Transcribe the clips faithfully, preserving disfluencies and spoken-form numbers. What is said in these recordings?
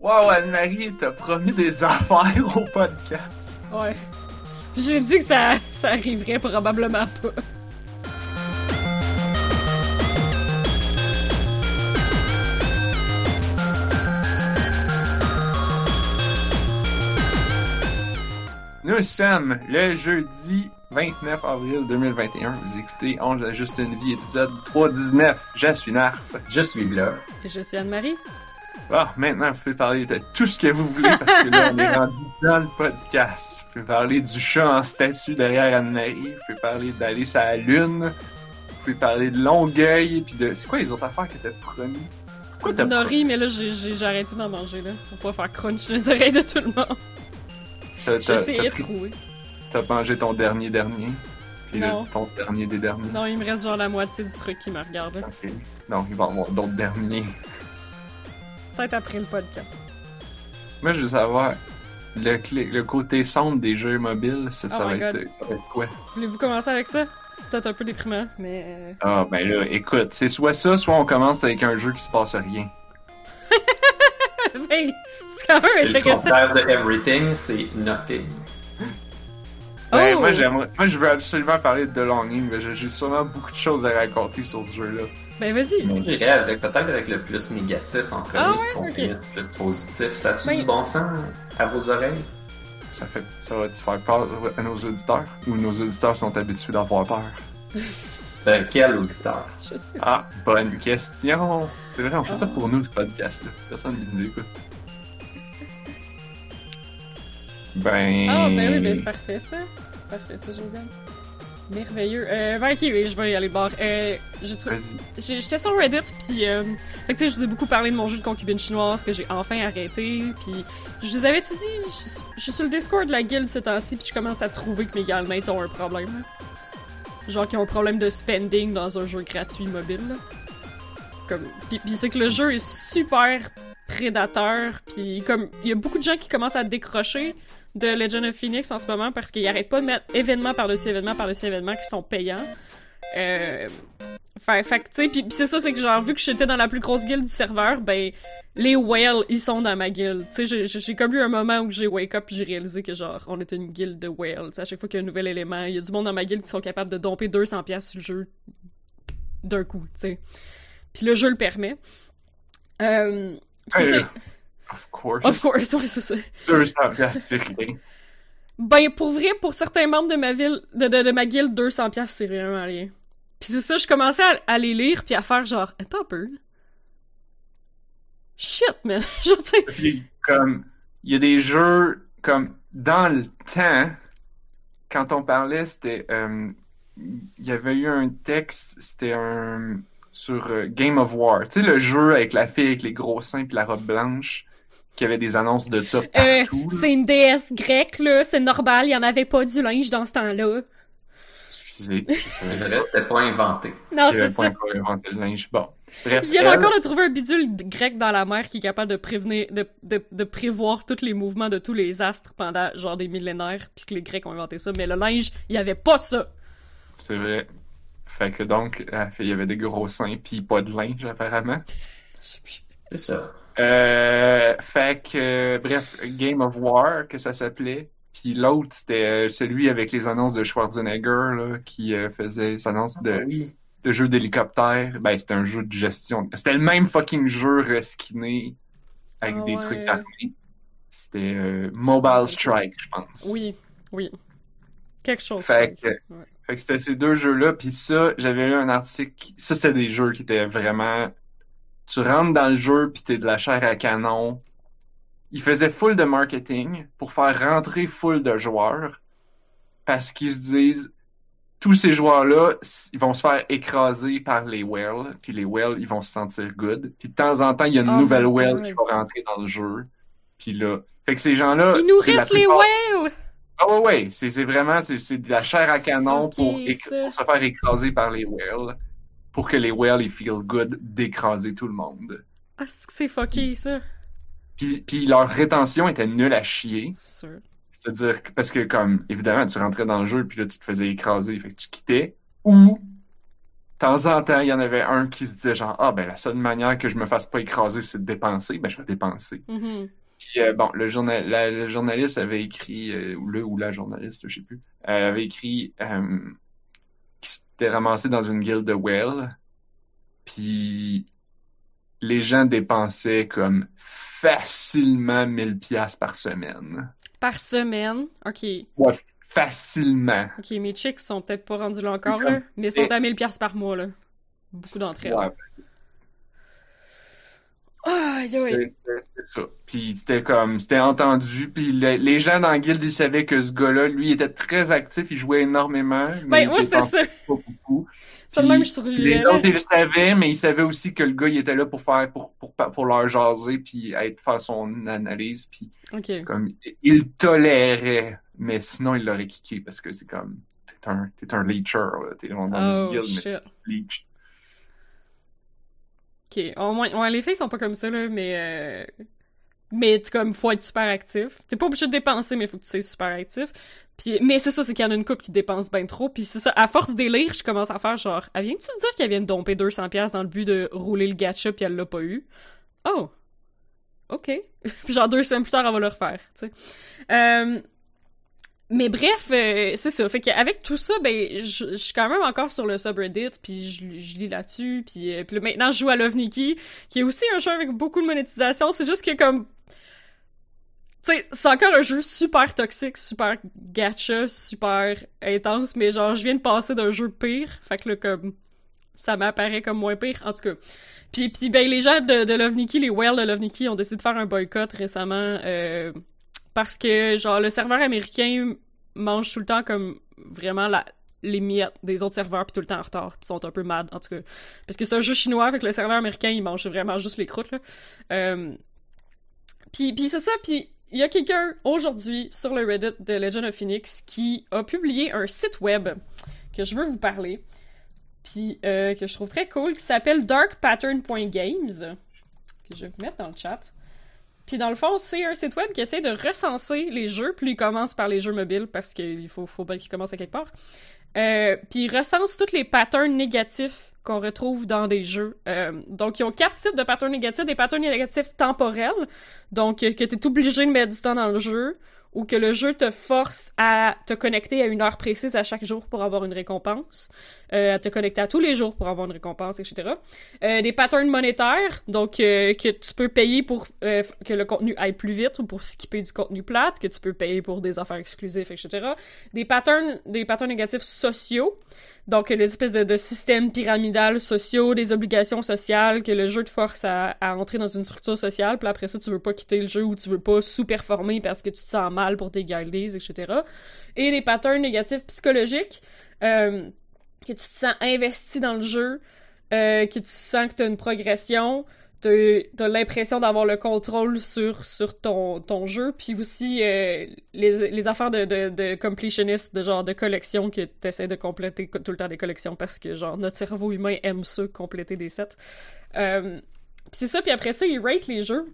Wow, Anne-Marie, t'as promis des affaires au podcast. Ouais. J'ai dit que ça, ça arriverait probablement pas. Nous sommes le jeudi vingt-neuf avril deux mille vingt et un. Vous écoutez On a juste une vie, épisode trois cent dix-neuf. Je suis Narf. Je suis Blur. Et je suis Anne-Marie. Ah, maintenant, vous pouvez parler de tout ce que vous voulez, parce que là, on est rendu dans le podcast. Vous pouvez parler du chat en statue derrière Anne-Marie. Vous pouvez parler d'aller sur la Lune. Vous pouvez parler de Longueuil, puis de... C'est quoi les autres affaires que t'as promis? Pourquoi Du t'as nori, promis? mais là, j'ai, j'ai, j'ai arrêté d'en manger, là. Pour pas faire crunch les oreilles de tout le monde. T'as, t'as, J'essayais t'as de pris- trouver. T'as mangé ton dernier dernier? Puis là, Non. ton dernier des derniers? Non, il me reste genre la moitié du truc qui me regarde. là. Ok. Non, il va y avoir d'autres derniers. Peut-être après le podcast. Moi, je veux savoir, le, clé- le côté sombre des jeux mobiles, ça, ça, Oh va my être, God. ça va être quoi? Voulez-vous commencer avec ça? C'est peut-être un peu déprimant, mais... euh, Ah, ben là, écoute, c'est soit ça, soit on commence avec un jeu qui se passe rien. hey, c'est quand même Et le intéressant. contraire de everything, c'est nothing. Ben, Oh! moi, j'aimerais, moi, je veux absolument parler de The Longing, mais j'ai, j'ai sûrement beaucoup de choses à raconter sur ce jeu-là. Ben vas-y. Mais j'irais avec peut-être avec le plus négatif en premier, Ah ouais, qu'on ok. finisse le plus positif. Ça a-tu Ben- du bon sens à vos oreilles? Ça fait, ça va-tu faire peur à nos auditeurs? Ou nos auditeurs sont habitués d'avoir peur? Ben, quel auditeur? Je sais. Ah, bonne question! C'est vrai, on fait ça pour nous, ce podcast-là. Personne ne nous écoute. Ben... Ah, ben oui, ben c'est parfait ça. C'est parfait ça, Josiane. Merveilleux. Euh, ben ok, oui, je vais y aller bord. Euh, j'ai trouvé... Vas-y. J'ai- J'étais sur Reddit, puis euh, fait que tu sais, je vous ai beaucoup parlé de mon jeu de concubine chinoise que j'ai enfin arrêté, puis je vous avais tout dit, je, je suis sur le Discord de la guilde ces temps-ci, puis je commence à trouver que mes guildmates ont un problème. Là. Genre qu'ils ont un problème de spending dans un jeu gratuit mobile. Là. Comme, puis, puis c'est que le jeu est super prédateur, puis comme il y a beaucoup de gens qui commencent à décrocher de Legend of Phoenix en ce moment parce qu'ils arrêtent pas de mettre événements par-dessus événements par-dessus événements qui sont payants. Euh, fait, fait que, tu sais, pis, pis c'est ça, c'est que genre, vu que j'étais dans la plus grosse guilde du serveur, ben, les whales, ils sont dans ma guilde. Tu sais, j'ai, j'ai, j'ai comme eu un moment où j'ai wake up pis j'ai réalisé que genre, on était une guilde de whales. Tu sais, à chaque fois qu'il y a un nouvel élément, il y a du monde dans ma guilde qui sont capables de domper deux cents piastres sur le jeu d'un coup, tu sais. Pis le jeu le permet. Euh, c'est Hey, ça. Of course. Of course, ouais, c'est ça. deux cents piastres, c'est rien. Ben, pour vrai, pour certains membres de ma ville, de, de, de ma guilde, deux cents piastres, c'est vraiment rien. Pis c'est ça, je commençais à, à les lire pis à faire genre, attends un peu. Shit, man. Genre, tu sais. Parce que, comme, il y a des jeux, comme, dans le temps, quand on parlait, c'était, euh, il y avait eu un texte, c'était un, sur euh, Game of War. Tu sais, le jeu avec la fille avec les gros seins pis la robe blanche, qui avait des annonces de ça Euh, partout. là. c'est une déesse grecque, là, c'est normal, il y en avait pas du linge dans ce temps-là. Excusez, je C'est savais vrai, c'était pas inventé. Non, qu'il y avait c'est pas ça. encore inventé le linge. Bon. Bref. Ils viennent elle- encore de trouver un bidule d- grec dans la mer qui est capable de prévenir, de, de, de prévoir tous les mouvements de tous les astres pendant genre des millénaires, puis que les Grecs ont inventé ça, mais le linge, il y avait pas ça. C'est vrai. Fait que donc, la fille avait des gros seins pis pas de linge, apparemment. Je sais plus. C'est ça. Euh, fait que, euh, bref, Game of War, que ça s'appelait. Puis l'autre, c'était euh, celui avec les annonces de Schwarzenegger, là, qui euh, faisait les annonces de, Oui. de jeux d'hélicoptère. Ben, c'était un jeu de gestion. C'était le même fucking jeu reskiné avec Ah des ouais. trucs armés. C'était euh, Mobile Strike, je pense. Oui, oui. Quelque chose. Fait que, Ouais. fait que c'était ces deux jeux-là. Puis ça, j'avais lu un article. qui- Ça, c'était des jeux qui étaient vraiment... Tu rentres dans le jeu, puis t'es de la chair à canon. Ils faisaient full de marketing pour faire rentrer full de joueurs. Parce qu'ils se disent, tous ces joueurs-là, s- ils vont se faire écraser par les whales. Puis les whales, ils vont se sentir good. Puis de temps en temps, il y a une Oh nouvelle my whale God. qui va rentrer dans le jeu. Puis là... Fait que ces gens-là... Il nous tu sais, la reste les plupart- whales! Ah ouais, ouais, c'est, c'est vraiment, c'est, c'est de la chair à canon Ok, pour, éc- ça. pour se faire écraser par les whales, pour que les whales, ils feel good d'écraser tout le monde. Ah, c'est que c'est fucké, ça. Puis, puis leur rétention était nulle à chier. C'est sûr. C'est-à-dire que, parce que comme, évidemment, tu rentrais dans le jeu, puis là, tu te faisais écraser, fait que tu quittais, ou temps en temps, il y en avait un qui se disait genre, ah, ben, la seule manière que je me fasse pas écraser, c'est de dépenser. Ben, je vais dépenser. Mhm. Puis, euh, bon, le, journal, la, le journaliste avait écrit, euh, ou le ou la journaliste, je sais plus, euh, avait écrit euh, qu'il s'était ramassé dans une guilde de whale. Puis, les gens dépensaient comme facilement mille piastres par semaine. Par semaine. Ok. Ouais, facilement. Ok, mes chicks sont peut-être pas rendus là encore, comme- là, mais sont à mille piastres par mois, là. Beaucoup d'entre elles. Ouais, Ah, aïe, aïe. c'était c'était- c'était ça. Puis c'était comme, c'était entendu. Puis le- les gens dans la guilde, ils savaient que ce gars-là, lui, était très actif, il jouait énormément, mais Ben, il moi, c'était dépensait ça. pas beaucoup. Ça de Puis même, je survivais, les là. autres, ils le savaient, mais ils savaient aussi que le gars, il était là pour faire, pour, pour, pour leur jaser, puis être, faire son analyse, puis Ok. comme, il le tolérait, mais sinon, il l'aurait kické, parce que c'est comme, t'es un, t'es un leecher, là. T'es dans une Oh, guilde, mais shit. t'es leech. Ok, au moins, ouais, les filles sont pas comme ça, là, mais... Euh... Mais, tu comme, faut être super actif. T'es pas obligé de dépenser, mais faut que tu sois super actif. Puis, mais c'est ça, c'est qu'il y en a une couple qui dépense bien trop. Puis c'est ça, à force d'élire, je commence à faire genre, elle vient-tu me dire qu'elle vient de domper deux cents piastres dans le but de rouler le gacha puis elle l'a pas eu? Oh! Ok. Puis genre deux semaines plus tard, elle va le refaire, tu sais. Euh... Mais bref, euh, c'est ça. Fait qu'avec tout ça, ben, je je suis quand même encore sur le subreddit, puis je, je lis là-dessus, puis, euh, puis là, maintenant, je joue à Love Nikki, qui est aussi un jeu avec beaucoup de monétisation. C'est juste que, comme... Tu sais, c'est encore un jeu super toxique, super gacha, super intense, mais genre, je viens de passer d'un jeu pire, fait que là, comme... Ça m'apparaît comme moins pire, en tout cas. Puis, puis ben, les gens de, de Love Nikki, les whales de Love Nikki, ont décidé de faire un boycott récemment, euh... parce que, genre, le serveur américain mange tout le temps comme vraiment la, les miettes des autres serveurs, puis tout le temps en retard, puis sont un peu mad, en tout cas. Parce que c'est un jeu chinois, avec le serveur américain, il mange vraiment juste les croûtes, là. Euh... Puis, puis c'est ça, puis il y a quelqu'un, aujourd'hui, sur le Reddit de Legend of Phoenix, qui a publié un site web que je veux vous parler, puis euh, que je trouve très cool, qui s'appelle dark pattern point games, que je vais vous mettre dans le chat. Puis dans le fond, c'est un site web qui essaie de recenser les jeux, puis il commence par les jeux mobiles, parce qu'il faut, faut bien qu'il commence à quelque part. Euh, puis il recense tous les patterns négatifs qu'on retrouve dans des jeux. Euh, donc, ils ont quatre types de patterns négatifs. Des patterns négatifs temporels, donc euh, que t'es obligé de mettre du temps dans le jeu, ou que le jeu te force à te connecter à une heure précise à chaque jour pour avoir une récompense, euh, à te connecter à tous les jours pour avoir une récompense, et cetera. Euh, des patterns monétaires, donc euh, que tu peux payer pour euh, que le contenu aille plus vite ou pour skipper du contenu plate, que tu peux payer pour des affaires exclusives, et cetera. Des patterns, des patterns négatifs sociaux, donc les espèces de, de systèmes pyramidales sociaux, des obligations sociales, que le jeu te force à, à entrer dans une structure sociale, puis après ça, tu veux pas quitter le jeu ou tu veux pas sous-performer parce que tu te sens mal pour tes guildies, et cetera. Et des patterns négatifs psychologiques, euh, que tu te sens investi dans le jeu, euh, que tu sens que t'as une progression, t'as, t'as l'impression d'avoir le contrôle sur, sur ton, ton jeu, puis aussi euh, les, les affaires de, de, de completionist, de genre de collection, que t'essaies de compléter tout le temps des collections, parce que genre notre cerveau humain aime ça, compléter des sets. Euh, puis c'est ça, puis après ça, il rate les jeux.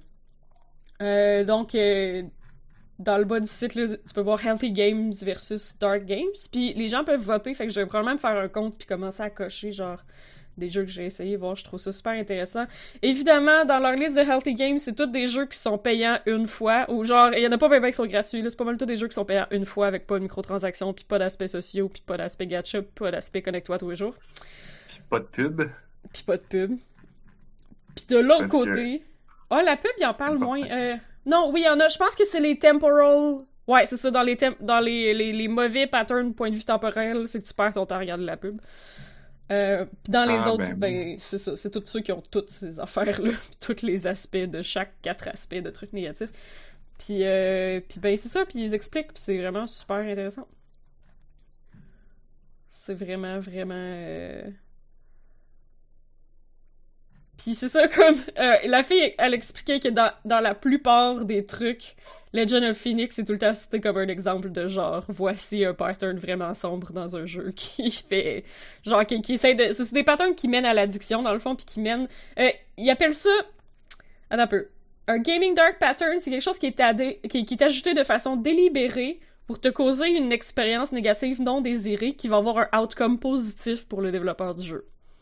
Euh, donc... Euh, dans le bas du site, là, tu peux voir Healthy Games versus Dark Games, puis les gens peuvent voter, fait que je vais probablement me faire un compte puis commencer à cocher, genre, des jeux que j'ai essayé, voir, je trouve ça super intéressant. Évidemment, dans leur liste de Healthy Games, c'est tous des jeux qui sont payants une fois, ou genre, il y en a pas bien qui sont gratuits, là, c'est pas mal tous des jeux qui sont payants une fois, avec pas de microtransactions, puis pas d'aspect sociaux, puis pas d'aspect gacha, puis pas d'aspect connecte-toi tous les jours. Puis pas de pub. Puis pas de pub. Puis de l'autre Parce côté... que... Ah, la pub, il en parle pas moins... Euh... Non, oui, il y en a. Je pense que c'est les temporal... Ouais, c'est ça, dans les tem- dans les, les, les mauvais patterns point de vue temporel, c'est que tu perds ton temps à regarder la pub. Euh, pis dans les Ah, autres, ben, ben, c'est ça, c'est tous ceux qui ont toutes ces affaires-là, pis tous les aspects de chaque quatre aspects de trucs négatifs. Puis, euh, pis ben, c'est ça, puis ils expliquent, pis c'est vraiment super intéressant. C'est vraiment, vraiment... Euh... Puis c'est ça, comme... Euh, la fille, elle expliquait que dans, dans la plupart des trucs, Legend of Phoenix est tout le temps cité comme un exemple de genre, voici un pattern vraiment sombre dans un jeu qui fait... Genre, qui, qui essaie de... C'est des patterns qui mènent à l'addiction, dans le fond, puis qui mènent... Euh, ils appellent ça... Attends un peu. Un gaming dark pattern, c'est quelque chose qui est, adé... qui, qui est ajouté de façon délibérée pour te causer une expérience négative non désirée qui va avoir un outcome positif pour le développeur du jeu.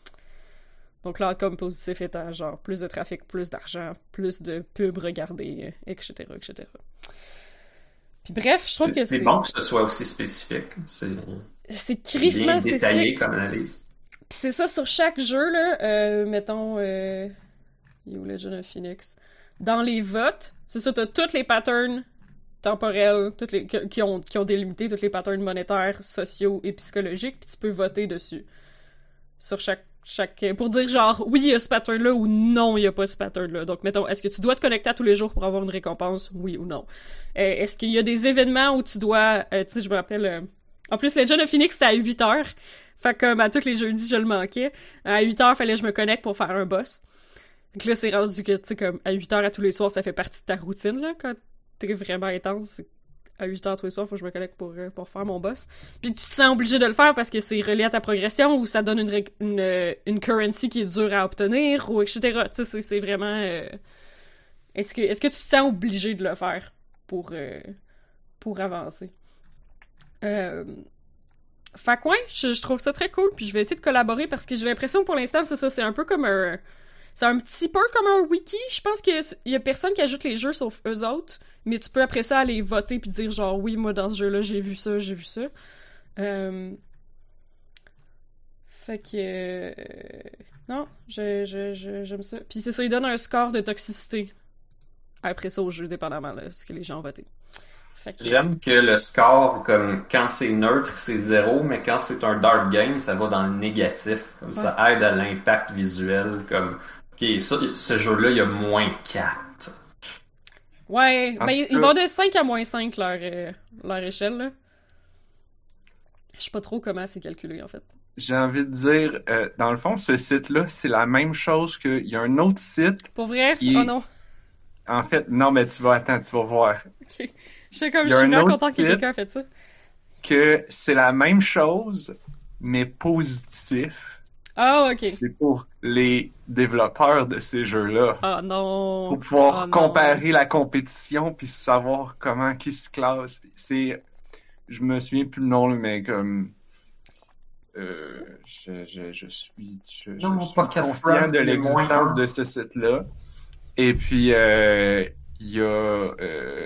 Donc l'outcome positif étant genre plus de trafic, plus d'argent, plus de pubs regardées, et cetera, et cetera. Puis bref, je trouve C'est que c'est c'est... bon que ce soit aussi spécifique. C'est C'est bien crissement détaillé spécifique. comme analyse. Puis c'est ça, sur chaque jeu, là, euh, mettons... Euh... You Legend of Phoenix. Dans les votes, c'est ça, t'as tous les patterns temporels, toutes les, qui, qui ont, qui ont délimité tous les patterns monétaires, sociaux et psychologiques, puis tu peux voter dessus. Sur chaque, chaque... Pour dire genre, oui, il y a ce pattern-là, ou non, il y a pas ce pattern-là. Donc, mettons, est-ce que tu dois te connecter à tous les jours pour avoir une récompense, oui ou non? Euh, est-ce qu'il y a des événements où tu dois... Euh, tu sais, je me rappelle... Euh... En plus, Legend of Phoenix, c'était à huit heures. Fait que, comme à tous les jeudis, je le manquais. À huit heures, fallait que je me connecte pour faire un boss. Donc là, c'est rendu que, tu sais, comme, à huit heures à tous les soirs, ça fait partie de ta routine, là, quand t'es vraiment intense. À huit heures tous les soirs, faut que je me connecte pour, euh, pour faire mon boss. Puis tu te sens obligé de le faire parce que c'est relié à ta progression ou ça donne une, ré- une, euh, une currency qui est dure à obtenir ou et cetera. Tu sais, c'est, c'est vraiment... Euh... Est-ce que, est-ce que tu te sens obligé de le faire pour, euh, pour avancer? Euh... Fait que ouais, je, je trouve ça très cool, puis je vais essayer de collaborer parce que j'ai l'impression que pour l'instant, c'est ça, c'est un peu comme un... C'est un petit peu comme un wiki. Je pense qu'il y a personne qui ajoute les jeux sauf eux autres, mais tu peux après ça aller voter puis dire genre oui, moi dans ce jeu-là, j'ai vu ça, j'ai vu ça. Euh... Fait que... Euh... Non, je, je, je, j'aime ça. Puis c'est ça, il donne un score de toxicité après ça au jeu, dépendamment de ce que les gens ont voté. Fait que... J'aime que le score, comme quand c'est neutre, c'est zéro, mais quand c'est un dark game, ça va dans le négatif. Comme Ouais. ça aide à l'impact visuel. Comme, ok, ça, ce jeu-là, il y a moins quatre. Ouais, En ben tout ils, cas- ils vont de cinq à moins cinq leur, euh, leur échelle, là. Je sais pas trop comment c'est calculé, en fait. J'ai envie de dire, euh, dans le fond, ce site-là, c'est la même chose qu'il y a un autre site Pour vrai? qui Oh est... non. En fait, non, mais tu vas attendre, tu vas voir. Ok. Je sais comme, Il y je a suis un bien autre content que site. quelqu'un a fait ça. Que c'est la même chose, mais positif. Ah, ok. C'est pour les développeurs de ces jeux-là. Ah non. Pour pouvoir Oh non. comparer la compétition puis savoir comment qui se classe. C'est... Je me souviens plus le nom, là, mais comme... Euh, je, je, je suis, je, je Non, suis pas quatre conscient francs, de c'est moins l'existence un. de ce site-là. Et puis, euh, il y a... euh,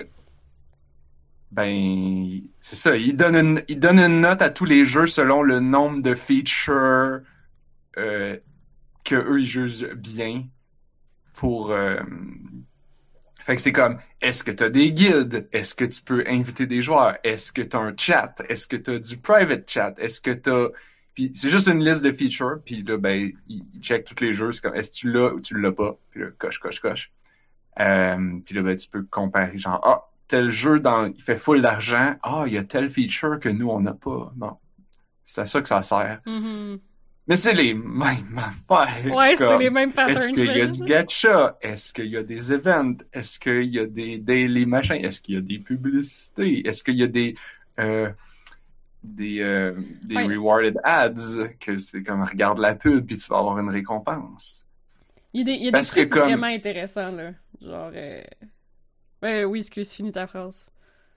ben, c'est ça, il donne une, il donne une note à tous les jeux selon le nombre de features euh, que eux ils jugent bien pour... euh, Fait que c'est comme, est-ce que t'as des guildes? Est-ce que tu peux inviter des joueurs? Est-ce que t'as un chat? Est-ce que t'as du private chat? Est-ce que t'as... Puis c'est juste une liste de features, puis là, ben, il, il check tous les jeux, c'est comme, est-ce que tu l'as ou tu l'as pas? Puis là, coche, coche, coche. Euh, puis là, ben, tu peux comparer, genre, ah, tel jeu, dans, il fait full d'argent, ah, il y a tel feature que nous, on n'a pas. Bon, c'est à ça que ça sert. Mhm. Mais c'est les mêmes affaires. Ouais, c'est comme, les mêmes patterns, est-ce qu'il y a j'imagine. du gacha? Est-ce qu'il y a des events? Est-ce qu'il y a des daily machins? Est-ce qu'il y a des publicités? Est-ce qu'il y a des euh, des, euh, des Ouais. rewarded ads? Que c'est comme regarde la pub puis tu vas avoir une récompense. Il y a des, il y a des Parce que trucs comme- vraiment intéressants, là. Genre... Euh... Ouais, oui, excuse, finis ta phrase.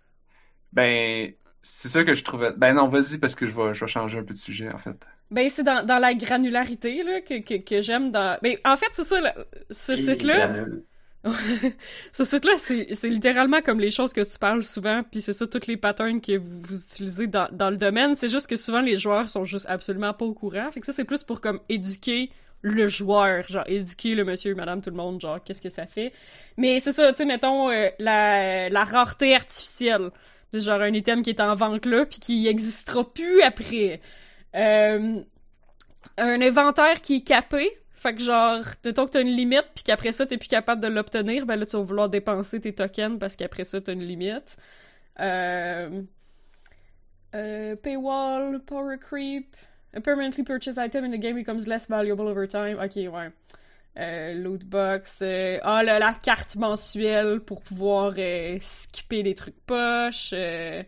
Ben, c'est ça que je trouvais. Ben non, vas-y parce que je vais, je vais changer un peu de sujet en fait. Ben, c'est dans, dans la granularité, là, que, que, que j'aime dans... Ben, en fait, c'est ça, là, ce Et site-là... granule. Ce site-là, c'est, c'est littéralement comme les choses que tu parles souvent, puis c'est ça, tous les patterns que vous, vous utilisez dans, dans le domaine. C'est juste que souvent, les joueurs sont juste absolument pas au courant. Fait que ça, c'est plus pour, comme, éduquer le joueur, genre, éduquer le monsieur, madame, tout le monde, genre, qu'est-ce que ça fait. Mais c'est ça, tu sais, mettons, euh, la, la rareté artificielle. Genre, un item qui est en vente là, puis qui existera plus après. Euh, un inventaire qui est capé. Fait que genre, mettons que t'as une limite, puis qu'après ça, t'es plus capable de l'obtenir, ben là, tu vas vouloir dépenser tes tokens parce qu'après ça, t'as une limite. Euh... Euh, paywall, power creep, a permanently purchased item in the game becomes less valuable over time. Ok, ouais. Euh, loot box. Euh... Ah, là, la carte mensuelle pour pouvoir euh, skipper des trucs poches. Euh...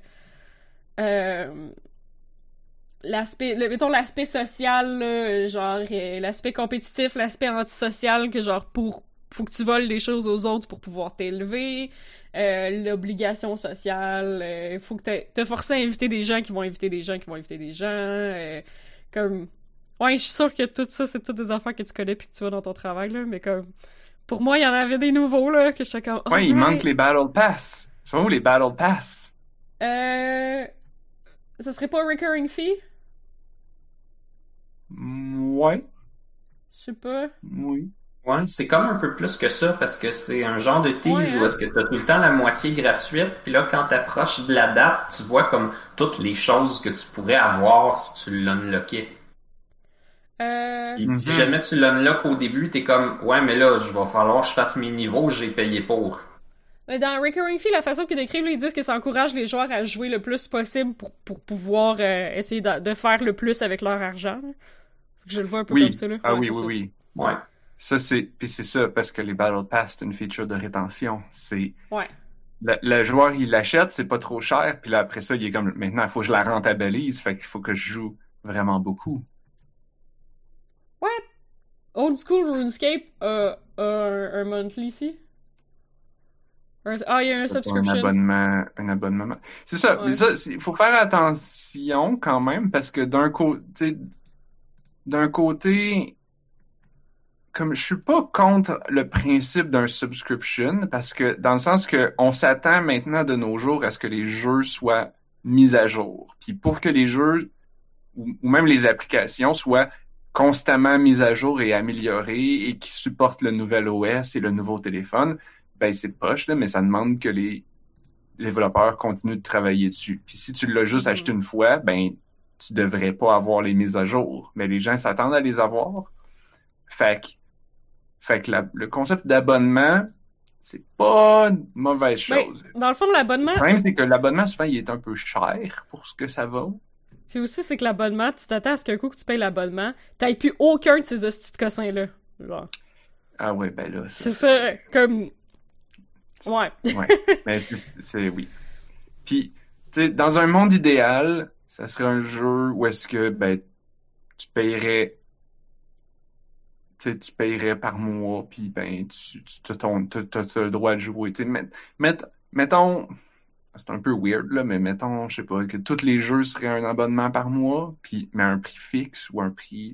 Euh... L'aspect, le, mettons l'aspect social, là, genre euh, l'aspect compétitif, l'aspect antisocial, que genre pour faut que tu voles des choses aux autres pour pouvoir t'élever, euh, l'obligation sociale, euh, faut que t'aies- te forcer à inviter des gens qui vont inviter des gens qui vont inviter des gens, euh, comme Ouais, je suis sûre que tout ça, c'est toutes des affaires que tu connais puis que tu vois dans ton travail, là, mais comme... Pour moi, il y en avait des nouveaux, là, que j'étais comme... Ouais, il alright. manque les Battle Pass. Ils sont où les Battle Pass? Euh... Ça serait pas recurring fee? Ouais, Je sais pas. oui. Ouais, c'est comme un peu plus que ça parce que c'est un genre de tease Ouais, hein? où est-ce que t'as tout le temps la moitié gratuite, puis là, quand t'approches de la date, tu vois comme toutes les choses que tu pourrais avoir si tu l'unlockais. Euh... Puis si Mhm. jamais tu l'unlock au début, t'es comme, ouais, mais là, je vais falloir que je fasse mes niveaux, j'ai payé pour. Mais dans Recurring Fee, la façon qu'ils décrivent, là, ils disent que ça encourage les joueurs à jouer le plus possible pour, pour pouvoir euh, essayer de, de faire le plus avec leur argent. Là. Je le vois un peu Oui. comme ça, là. Ah Ouais, oui, c'est oui, ça. oui. Ouais. Ça, c'est... Puis c'est ça, parce que les Battle Pass, c'est une feature de rétention. C'est... Ouais. Le, le joueur, il l'achète, c'est pas trop cher, puis là, après ça, il est comme, maintenant, il faut que je la rentabilise, fait qu'il faut que je joue vraiment beaucoup. Old School RuneScape a, a un, un monthly fee. Un- ah, il y a un C'est pas un subscription. abonnement, un abonnement. C'est ça, Ouais. ça, il faut faire attention quand même, parce que d'un côté, d'un côté, comme je suis pas contre le principe d'un subscription, parce que dans le sens que on s'attend maintenant de nos jours à ce que les jeux soient mis à jour. Puis pour que les jeux ou, ou même les applications soient constamment mises à jour et améliorées et qui supportent le nouvel O S et le nouveau téléphone, ben c'est poche, là, mais ça demande que les développeurs continuent de travailler dessus. Puis si tu l'as juste Mhm. acheté une fois, ben tu devrais pas avoir les mises à jour. Mais les gens s'attendent à les avoir. Fait que Fait que la- le concept d'abonnement, c'est pas une mauvaise Ben, chose. dans le fond, l'abonnement... Le problème, c'est que l'abonnement, souvent, il est un peu cher pour ce que ça vaut. Puis aussi, c'est que l'abonnement, tu t'attends à ce qu'un coup que tu payes l'abonnement, t'aies plus aucun de ces hosties de cossins-là. Genre. Ah ouais, ben là, ça, C'est ça, comme... Ouais. Ouais, mais c'est, c'est- oui. Puis, tu sais, dans un monde idéal, ça serait un jeu où est-ce que, ben, tu paierais, tu sais, tu paierais par mois, puis ben, tu, tu t'as ton, t'as, t'as- t'as le droit de jouer. Tu sais, met- met- mettons, c'est un peu weird, là, mais mettons, je sais pas, que tous les jeux seraient un abonnement par mois, puis, mais un prix fixe ou un prix,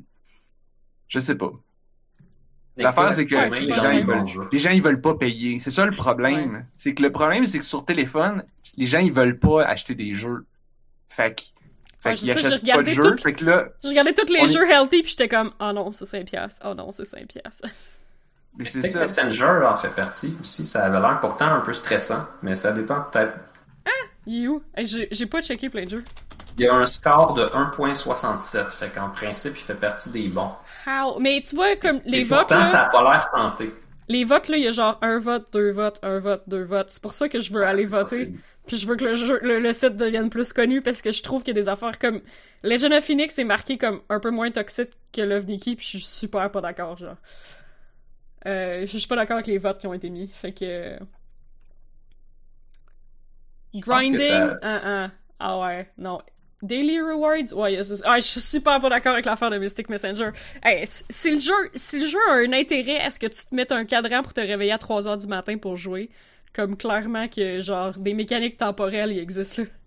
je sais pas. L'affaire, c'est que Ouais, c'est les pas gens, simple. ils veulent, les gens, ils veulent pas payer. C'est ça le problème. C'est que le problème, c'est que sur téléphone, les gens, ils veulent pas acheter des jeux. Fait que, fait Ouais, qu'ils je sais, j'ai achètent pas de regardé jeux. toutes- Fait que là, Je regardais tous les On est- jeux healthy, puis j'étais comme, oh non, c'est cinq piastres. Oh non, c'est cinq piastres. mais c'est Stick ça. Messenger en fait partie aussi. Ça avait l'air pourtant un peu stressant, mais ça dépend peut-être. You. Hey, j'ai j'ai pas checké plein de jeux. Il y a un score de un virgule soixante-sept, fait qu'en principe, il fait partie des bons. How? Mais tu vois, comme les Et votes, pourtant, là, ça a pas l'air santé. les votes, là, il y a genre un vote, deux votes, un vote, deux votes. C'est pour ça que je veux aller C'est voter. possible. Puis je veux que le, jeu, le, le site devienne plus connu parce que je trouve qu'il y a des affaires comme Legend of Phoenix est marqué comme un peu moins toxique que Love Nikki, puis je suis super pas d'accord, genre. Euh, je suis pas d'accord avec les votes qui ont été mis. Fait que. Je pense que Grinding, ça- ah, ah, ah ouais, non. Daily Rewards, ouais, y a ça. Ah, je suis super pas d'accord avec l'affaire de Mystic Messenger. Hey, si si le jeu, si le jeu a un intérêt à ce que tu te mettes un cadran pour te réveiller à trois heures du matin pour jouer, comme clairement que, genre, des mécaniques temporelles, y existent, là.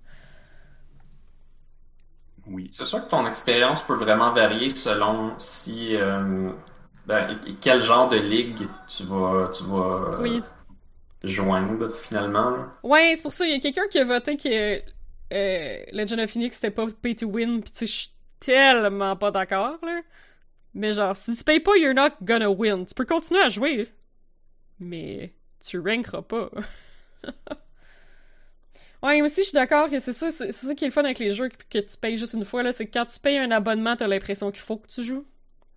Oui. C'est sûr que ton expérience peut vraiment varier selon si euh, ben, et- et quel genre de ligue tu vas tu vas euh, Oui. joindre finalement. là. Ouais, c'est pour ça, il y a quelqu'un qui a voté que euh, Legend of Phoenix c'était pas pay to win, pis tu sais, je suis tellement pas d'accord, là. Mais genre, si tu payes pas, you're not gonna win. Tu peux continuer à jouer, mais tu rankeras pas. Ouais, aussi, je suis d'accord que c'est ça, c'est c'est ça qui est le fun avec les jeux que tu payes juste une fois, là, c'est que quand tu payes un abonnement, t'as l'impression qu'il faut que tu joues.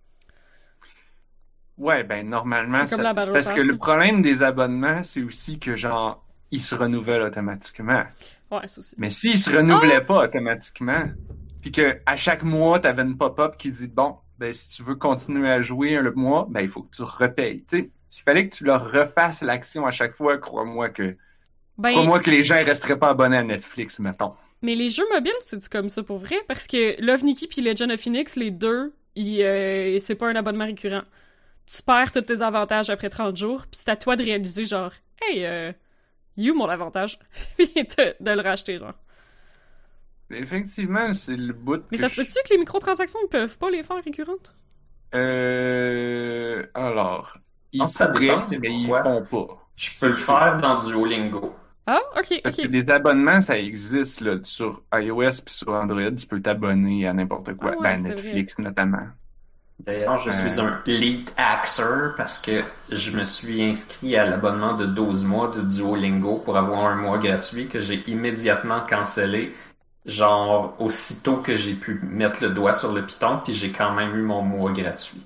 Ouais, ben, normalement, C'est comme ça- la c'est Battle parce Pass, que le là. problème des abonnements, c'est aussi que, genre, ils se renouvellent automatiquement. Ouais, c'est aussi. Mais s'ils se renouvelaient pas automatiquement, puis que à chaque mois, t'avais une pop-up qui dit, bon, ben, si tu veux continuer à jouer le mois, ben, il faut que tu repayes. Tu sais, s'il fallait que tu leur refasses l'action à chaque fois, crois-moi que, Ben, crois-moi que les gens ne resteraient pas abonnés à Netflix, mettons. mais les jeux mobiles, c'est comme ça pour vrai? Parce que Love Nikki puis Legend of Phoenix, les deux, ils, euh, c'est pas un abonnement récurrent. Tu perds tous tes avantages après trente jours, puis c'est à toi de réaliser, genre, hey, euh, you mon avantage, puis de, de le racheter, genre. effectivement, c'est le bout Mais que ça se je- peut-tu que les microtransactions ne peuvent pas les faire récurrentes? Euh... Alors, ils Non, ça pourraient, dépend, c'est mais ils pourquoi. font pas. Je C'est peux le c'est- faire dans Duolingo. Ah, ok, Parce que ok. des abonnements, ça existe là, sur iOS puis sur Android. Tu peux t'abonner à n'importe quoi. Ah ouais, Ben, c'est Netflix notamment. D'ailleurs, je suis Euh. un late axer parce que je me suis inscrit à l'abonnement de douze mois de Duolingo pour avoir un mois gratuit que j'ai immédiatement cancellé. Genre, aussitôt que j'ai pu mettre le doigt sur le piton, puis j'ai quand même eu mon mois gratuit.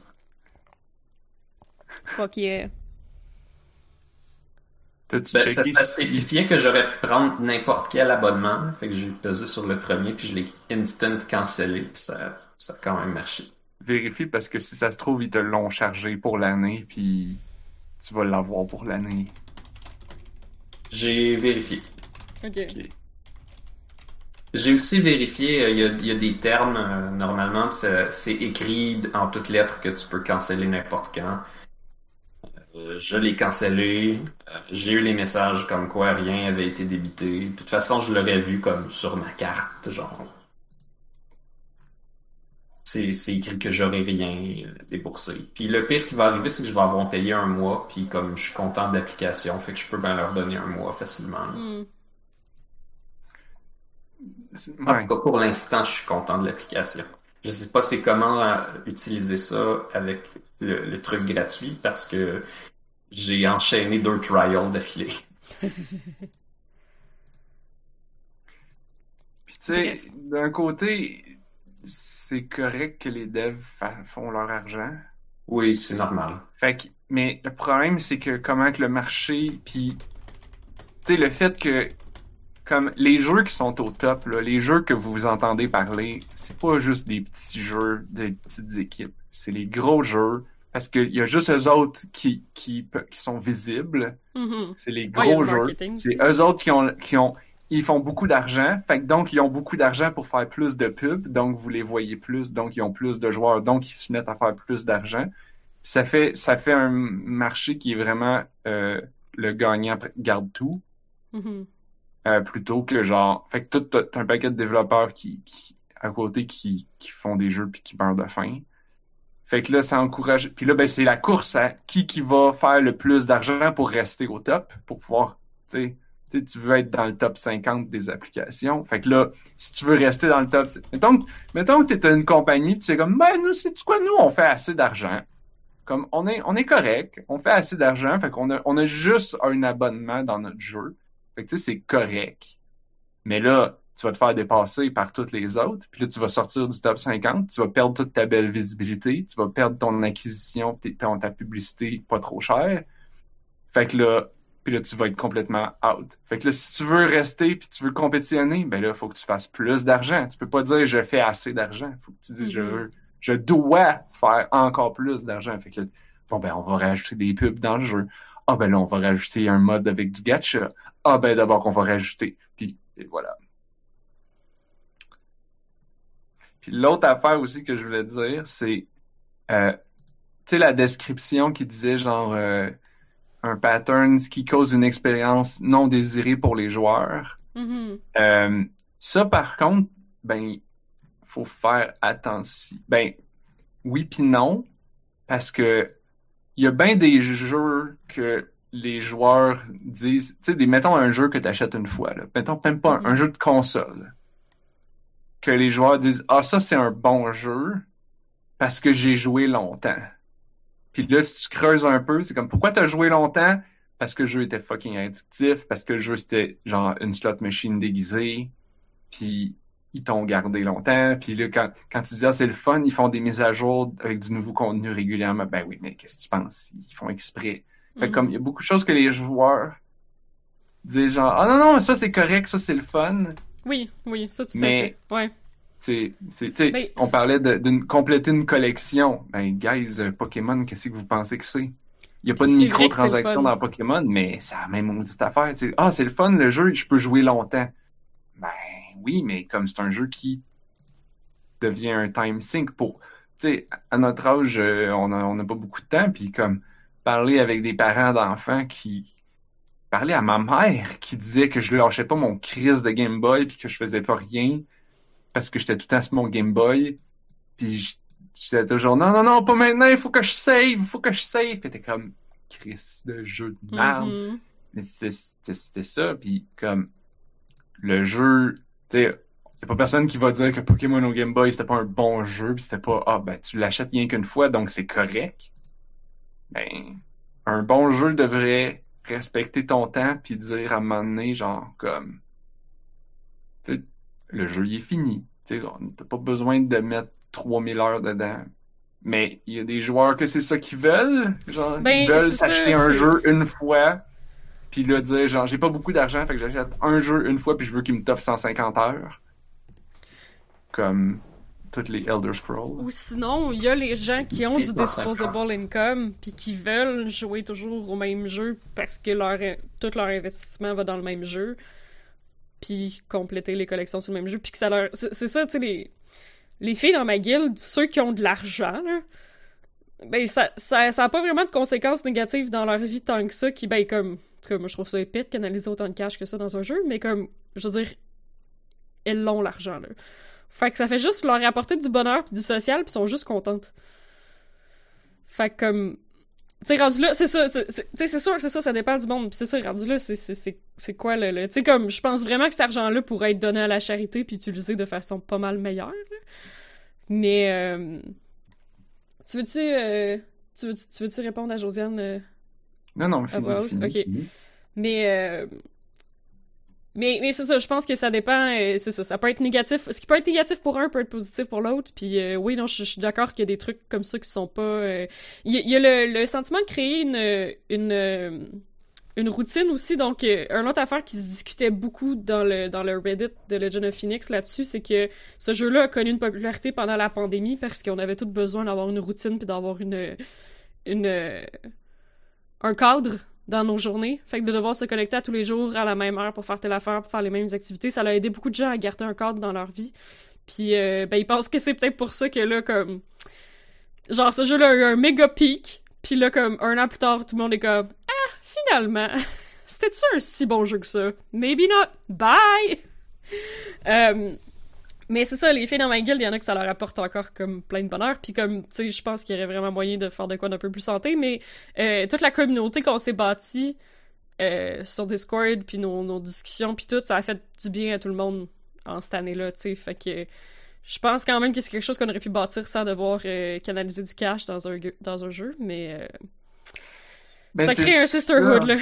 Fuck yeah. T'as-tu Ben, ça, checké ça si... spécifiait que j'aurais pu prendre n'importe quel abonnement. Fait que j'ai pesé sur le premier, puis je l'ai instant cancellé, puis ça, ça a quand même marché. Vérifie parce que si ça se trouve, ils te l'ont chargé pour l'année puis tu vas l'avoir pour l'année. J'ai vérifié. Ok. Ok. J'ai aussi vérifié, euh, il y a, il y a des termes, euh, normalement, c'est c'est écrit en toutes lettres que tu peux canceller n'importe quand. Euh, je l'ai cancellé. Euh, j'ai eu les messages comme quoi rien avait été débité. De toute façon, je l'aurais vu comme sur ma carte, genre. C'est c'est écrit que j'aurai rien euh, déboursé. Puis le pire qui va arriver, c'est que je vais avoir payé un mois, puis comme je suis content de l'application, fait que je peux bien leur donner un mois facilement. Hmm. C'est- En Ouais. tout cas, pour l'instant, je suis content de l'application. Je sais pas c'est comment euh, utiliser ça avec le, le truc gratuit parce que j'ai enchaîné deux trials d'affilée. Puis tu sais, d'un côté, c'est correct que les devs fa- font leur argent. Oui, c'est normal. Fait que, mais le problème, c'est que comment que le marché, puis tu sais, le fait que comme les jeux qui sont au top, là, les jeux que vous vous entendez parler, c'est pas juste des petits jeux, des petites équipes. C'est les gros jeux, parce qu'il y a juste eux autres qui, qui, pe- qui sont visibles. Mhm. C'est les Ouais, il y a gros le jeux. marketing C'est aussi. eux autres qui ont, qui ont, ils font beaucoup d'argent. Fait que donc, ils ont beaucoup d'argent pour faire plus de pubs. Donc, vous les voyez plus. Donc, ils ont plus de joueurs. Donc, ils se mettent à faire plus d'argent. Ça fait, ça fait un marché qui est vraiment, euh, le gagnant garde tout. Mhm. Euh, plutôt que genre, fait que tout, t'as t'as un paquet de développeurs qui, qui à côté qui, qui font des jeux puis qui meurent de faim. Fait que là, ça encourage. Puis là, ben c'est la course à qui qui va faire le plus d'argent pour rester au top, pour pouvoir, tu sais, tu sais, tu veux être dans le top cinquante des applications. Fait que là, si tu veux rester dans le top, mettons, que- mettons que t'es une compagnie, puis tu sais comme, ben nous, c'est quoi, nous, on fait assez d'argent. Comme on est, on est correct, on fait assez d'argent, fait qu'on a, on a juste un abonnement dans notre jeu. Fait que tu sais, c'est correct. Mais là, tu vas te faire dépasser par toutes les autres. Puis là, tu vas sortir du top cinquante. Tu vas perdre toute ta belle visibilité. Tu vas perdre ton acquisition, tes- ton, ta publicité pas trop chère. Fait que là, puis là, tu vas être complètement out. Fait que là, si tu veux rester puis tu veux compétitionner, ben là, il faut que tu fasses plus d'argent. Tu peux pas dire je fais assez d'argent. Faut que tu dises je Mhm. veux, je dois faire encore plus d'argent. Fait que là, bon, ben, on va rajouter des pubs dans le jeu. Ah ben là, on va rajouter un mode avec du gacha. Ah ben d'abord qu'on va rajouter. Puis et voilà. Puis l'autre affaire aussi que je voulais te dire, c'est euh, tu sais la description qui disait genre euh, un pattern qui cause une expérience non désirée pour les joueurs. Mhm. Euh, ça par contre, ben faut faire attention. Ben oui puis non, parce que il y a bien des jeux que les joueurs disent, tu sais, des, mettons un jeu que tu achètes une fois, là. Mettons même pas un, Mhm. un jeu de console, que les joueurs disent, ah, ça c'est un bon jeu parce que j'ai joué longtemps. Puis là, si tu creuses un peu, c'est comme, pourquoi t'as joué longtemps? Parce que le jeu était fucking addictif, parce que le jeu c'était genre une slot machine déguisée, puis ils t'ont gardé longtemps, puis là, quand, quand tu dis, ah, c'est le fun, ils font des mises à jour avec du nouveau contenu régulièrement, ben oui, mais qu'est-ce que tu penses? Ils font exprès. Fait que comme, il y a beaucoup de choses que les joueurs disent genre, ah non, non, ça c'est correct, ça c'est le fun, Oui, oui, ça tout Mais- à fait. Ouais. c'est, c'est, tu sais, Ben- on parlait de, d'une compléter une collection. Ben, guys, euh, Pokémon, qu'est-ce que vous pensez que c'est? Il n'y a pas de C'est vrai que microtransactions c'est le fun. dans Pokémon, mais c'est la même maudite affaire. C'est, ah, c'est le fun, le jeu, je peux jouer longtemps. Ben, oui, mais comme c'est un jeu qui devient un time sink pour, tu sais, à notre âge, euh, on a, on n'a pas beaucoup de temps, puis comme, parler avec des parents d'enfants qui, parler à ma mère qui disait que je lâchais pas mon crise de Game Boy puis que je faisais pas rien parce que j'étais tout le temps sur mon Game Boy, puis j- j'étais toujours non, non, non, pas maintenant, il faut que je save, il faut que je save. Puis t'es comme, Chris de jeu de merde. Mhm. Mais c'était c'était- c'était ça, puis comme, le jeu, tu sais, y a pas personne qui va dire que Pokémon au Game Boy c'était pas un bon jeu, puis c'était pas, ah ben tu l'achètes rien qu'une fois, donc c'est correct. Ben, un bon jeu devrait respecter ton temps, puis dire à un moment donné, genre, comme, tu sais, le jeu, il est fini. Tu sais, on- t'as pas besoin de mettre trois mille heures dedans. Mais il y a des joueurs que c'est ça qu'ils veulent. Genre, Ben, ils veulent c'est ça, s'acheter un c'est- jeu une fois, puis là, dire, genre, j'ai pas beaucoup d'argent, fait que j'achète un jeu une fois, puis je veux qu'il me t'offre cent cinquante heures. Comme toutes les Elder Scrolls. Ou sinon, il y a les gens qui ont du cent cinquante. disposable income puis qui veulent jouer toujours au même jeu parce que leur tout leur investissement va dans le même jeu, puis compléter les collections sur le même jeu, puis que ça leur c'est c'est ça, tu sais, les les filles dans ma guilde, ceux qui ont de l'argent là, ben ça ça ça a pas vraiment de conséquences négatives dans leur vie tant que ça, qui ben comme en tout cas moi je trouve ça épais de canaliser autant de cash que ça dans un jeu, mais comme je veux dire elles l'ont l'argent là. Fait que ça fait juste leur apporter du bonheur pis du social pis sont juste contentes. Fait que comme tu sais rendu là, c'est ça, c'est c'est- tu sais c'est sûr que c'est ça, ça dépend du monde pis c'est ça rendu là, c'est c'est c'est c'est quoi le, le tu sais comme je pense vraiment que cet argent-là pourrait être donné à la charité puis utilisé de façon pas mal meilleure. Là. Mais euh, tu veux-tu euh, tu veux tu veux-tu répondre à Josiane euh, Non, non, à fini, voix haute? fini, Ok. fini. Mais euh, Mais, mais c'est ça, je pense que ça dépend, euh, c'est ça, ça peut être négatif, ce qui peut être négatif pour un peut être positif pour l'autre, puis euh, oui, non, je, je suis d'accord qu'il y a des trucs comme ça qui sont pas... euh, Il y, a- il y a le, le sentiment de créer une, une, euh, une routine aussi, donc euh, une autre affaire qui se discutait beaucoup dans le, dans le Reddit de Legend of Phoenix là-dessus, c'est que ce jeu-là a connu une popularité pendant la pandémie parce qu'on avait tous besoin d'avoir une routine puis d'avoir une... une euh, un cadre dans nos journées. Fait que de devoir se connecter à tous les jours à la même heure pour faire telle affaire, pour faire les mêmes activités, ça a aidé beaucoup de gens à garder un cadre dans leur vie. Puis, euh, ben, ils pensent que c'est peut-être pour ça que là, comme... Genre, ce jeu-là a eu un méga pic, puis là, comme, un an plus tard, tout le monde est comme « Ah, finalement, c'était-tu un si bon jeu que ça? Maybe not. Bye! » euh, Mais c'est ça, les filles dans ma guilde, il y en a que ça leur apporte encore comme plein de bonheur, puis comme, tu sais, je pense qu'il y aurait vraiment moyen de faire de quoi d'un peu plus santé, mais euh, toute la communauté qu'on s'est bâtie euh, sur Discord, puis nos, nos discussions, puis tout, ça a fait du bien à tout le monde en cette année-là, tu sais, fait que je pense quand même que c'est quelque chose qu'on aurait pu bâtir sans devoir euh, canaliser du cash dans un, dans un jeu, mais euh, Ben, ça c'est crée un ça. sisterhood, là.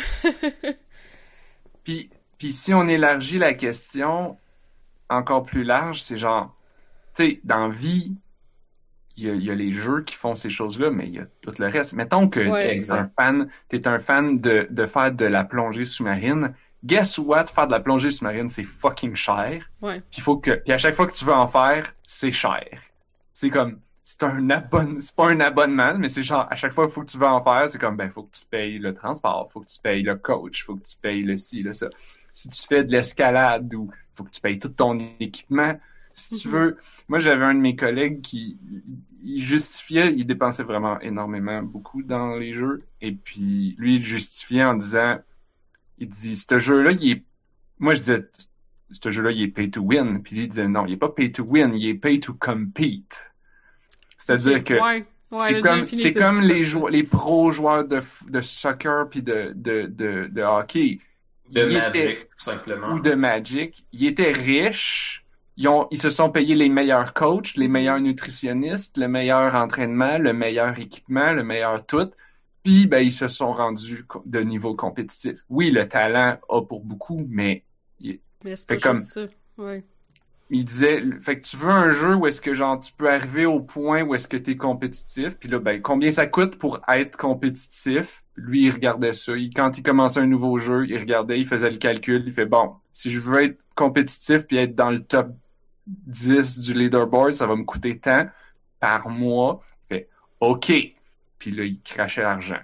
Puis, puis si on élargit la question encore plus large, c'est genre, tu sais, dans la vie, il y a, il y a les jeux qui font ces choses-là, mais il y a tout le reste. Mettons que Ouais, c'est t'es ça. un fan, t'es un fan de, de faire de la plongée sous-marine. Guess what? Faire de la plongée sous-marine, c'est fucking cher. Ouais. Puis faut que, puis à chaque fois que tu veux en faire, c'est cher. C'est comme, c'est un abonnement, c'est pas un abonnement, mais c'est genre, à chaque fois qu'il faut que tu veux en faire, c'est comme, ben, faut que tu payes le transport, faut que tu payes le coach, faut que tu payes le ci, le ça. Si tu fais de l'escalade ou faut que tu payes tout ton équipement, si tu Mhm. veux. Moi, j'avais un de mes collègues qui, il justifiait, il dépensait vraiment énormément, beaucoup dans les jeux, et puis lui, il justifiait en disant, il dit, ce jeu-là, il est, moi, je disais, ce jeu-là, il est pay to win, puis lui, il disait, non, il est pas pay to win, il est pay to compete. C'est-à-dire que Ouais. Ouais, c'est là, comme, j'ai fini, c'est c'est- comme les joueurs, les pros joueurs de, f- de soccer puis de, de, de, de hockey. De Ils Magic, étaient- tout simplement. ou de Magic. Ils étaient riches. Ils ont, ils se sont payés les meilleurs coachs, les meilleurs nutritionnistes, le meilleur entraînement, le meilleur équipement, le meilleur tout. Puis, ben, ils se sont rendus co- de niveau compétitif. Oui, le talent a pour beaucoup, mais Mais c'est pas Fait comme- juste ça. Ouais. il disait, fait que tu veux un jeu où est-ce que genre tu peux arriver au point où est-ce que t'es compétitif, puis là ben combien ça coûte pour être compétitif. Lui il regardait ça, il, quand il commençait un nouveau jeu, il regardait, il faisait le calcul, il fait bon, si je veux être compétitif puis être dans le top dix du leaderboard, ça va me coûter tant par mois. Il fait OK, puis là il crachait l'argent.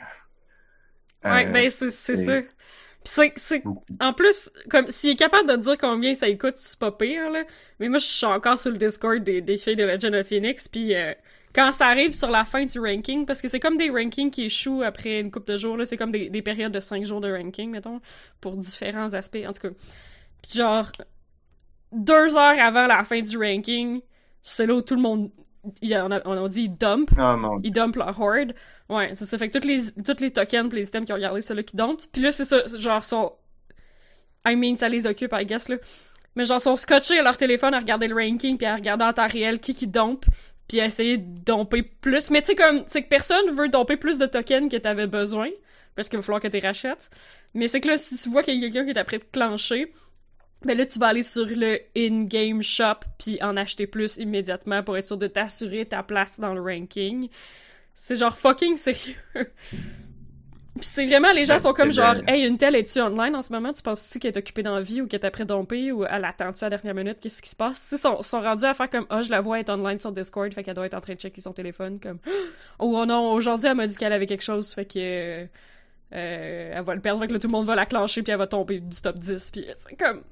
Ouais, Euh, ben c'est c'est c'est- ça. Pis c'est c'est beaucoup. en plus comme s'il est capable de te dire combien ça lui coûte, c'est pas pire là. Mais moi je suis encore sur le Discord des, des filles de Legend of Phoenix, puis euh, quand ça arrive sur la fin du ranking, parce que c'est comme des rankings qui échouent après une couple de jours là, c'est comme des, des périodes de cinq jours de ranking mettons pour différents aspects en tout cas. Puis genre deux heures avant la fin du ranking, c'est là où tout le monde, il, on, a, on a dit, ils dump. Oh mon Ils dumpent leur horde. Ouais, c'est ça. Fait que tous les, tous les tokens pis les items qui ont regardé, c'est là qui dumpent. Puis là, c'est ça, genre, sont... I mean, ça les occupe, I guess, là. Mais genre, sont scotchés à leur téléphone à regarder le ranking puis à regarder en temps réel qui qui dump puis à essayer de domper plus. Mais tu sais, comme, c'est que personne veut domper plus de tokens que t'avais besoin parce qu'il va falloir que t'es rachètes. Mais c'est que là, si tu vois qu'il y a quelqu'un qui est après de clencher, ben là, tu vas aller sur le in-game shop puis en acheter plus immédiatement pour être sûr de t'assurer ta place dans le ranking. C'est genre fucking sérieux. Pis c'est vraiment, les gens sont comme genre, hey, une telle, es-tu online en ce moment? Tu penses-tu qu'elle est occupée dans la vie ou qu'elle est après dompée ou elle attend-tu à la dernière minute? Qu'est-ce qui se passe? Ils sont, sont rendus à faire comme, ah, oh, je la vois être online sur Discord, fait qu'elle doit être en train de checker son téléphone, comme, oh non, aujourd'hui, elle m'a dit qu'elle avait quelque chose, fait que, euh, euh, elle va le perdre, fait que là, tout le monde va la clencher puis elle va tomber du top dix, pis c'est comme,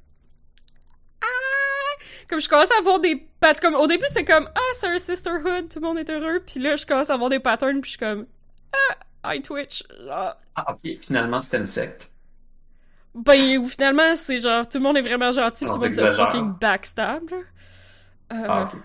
ah! Comme je commence à avoir des patterns, comme, au début, c'était comme, ah, c'est un sisterhood, tout le monde est heureux, pis là, je commence à avoir des patterns pis je suis comme, ah! I Twitch, genre... Ah, ok, finalement, c'était une secte. Ben, ou finalement, c'est genre, tout le monde est vraiment gentil, pis Non, tout le monde se t'exagères. fucking backstab, là. Euh... Ah, ok.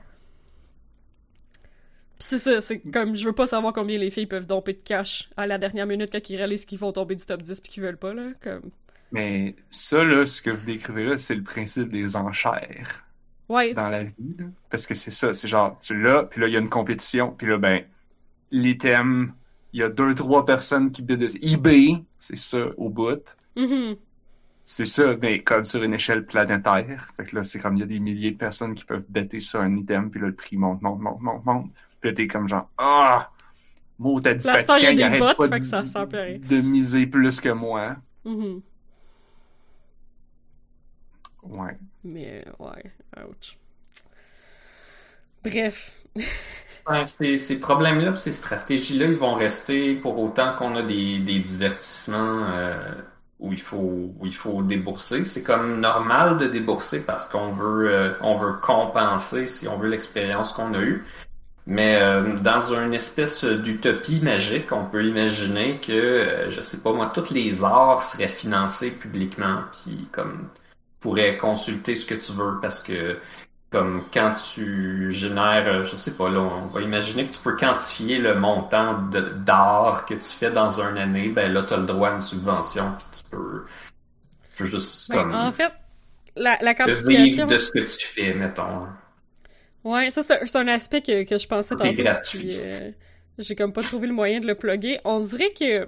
Pis c'est ça, c'est comme, je veux pas savoir combien les filles peuvent domper de cash à la dernière minute quand ils réalisent qu'ils vont tomber du top dix pis qu'ils veulent pas, là, comme... Mais ça, là, ce que vous décrivez là, c'est le principe des enchères Ouais. dans la vie, là. Parce que c'est ça, c'est genre, tu l'as, puis là, il y a une compétition, puis là, ben, l'item... Il y a deux, trois personnes qui bident dessus. eBay, c'est ça, au bout. Mm-hmm. C'est ça, mais comme sur une échelle planétaire. Fait que là, c'est comme, il y a des milliers de personnes qui peuvent better sur un item, puis là, le prix monte, monte, monte, monte, monte. Puis là, t'es comme genre, ah! Moi, t'as dit L'instant, il y a fatigant, il des arrête bots, pas fait de, que ça sert plus à rien. de miser plus que moi. Mm-hmm. Ouais. Mais, ouais, ouch. Bref. Ouais, ces, ces problèmes-là pis ces stratégies-là, ils vont rester pour autant qu'on a des, des divertissements euh, où il faut où il faut débourser. C'est comme normal de débourser parce qu'on veut euh, on veut compenser si on veut l'expérience qu'on a eue. Mais euh, dans une espèce d'utopie magique, on peut imaginer que euh, je sais pas moi, tous les arts seraient financés publiquement, puis comme pourrais consulter ce que tu veux parce que comme quand tu génères, je sais pas, là, on va imaginer que tu peux quantifier le montant de, d'art que tu fais dans une année, ben là, tu as le droit à une subvention, puis tu peux, tu peux juste Ben, comme en fait, la, la vivre quantification... de ce que tu fais, mettons. Ouais, ça, c'est, c'est un aspect que, que je pensais Tout est tantôt, gratuit. puis, euh, j'ai comme pas trouvé le moyen de le plugger. On dirait que...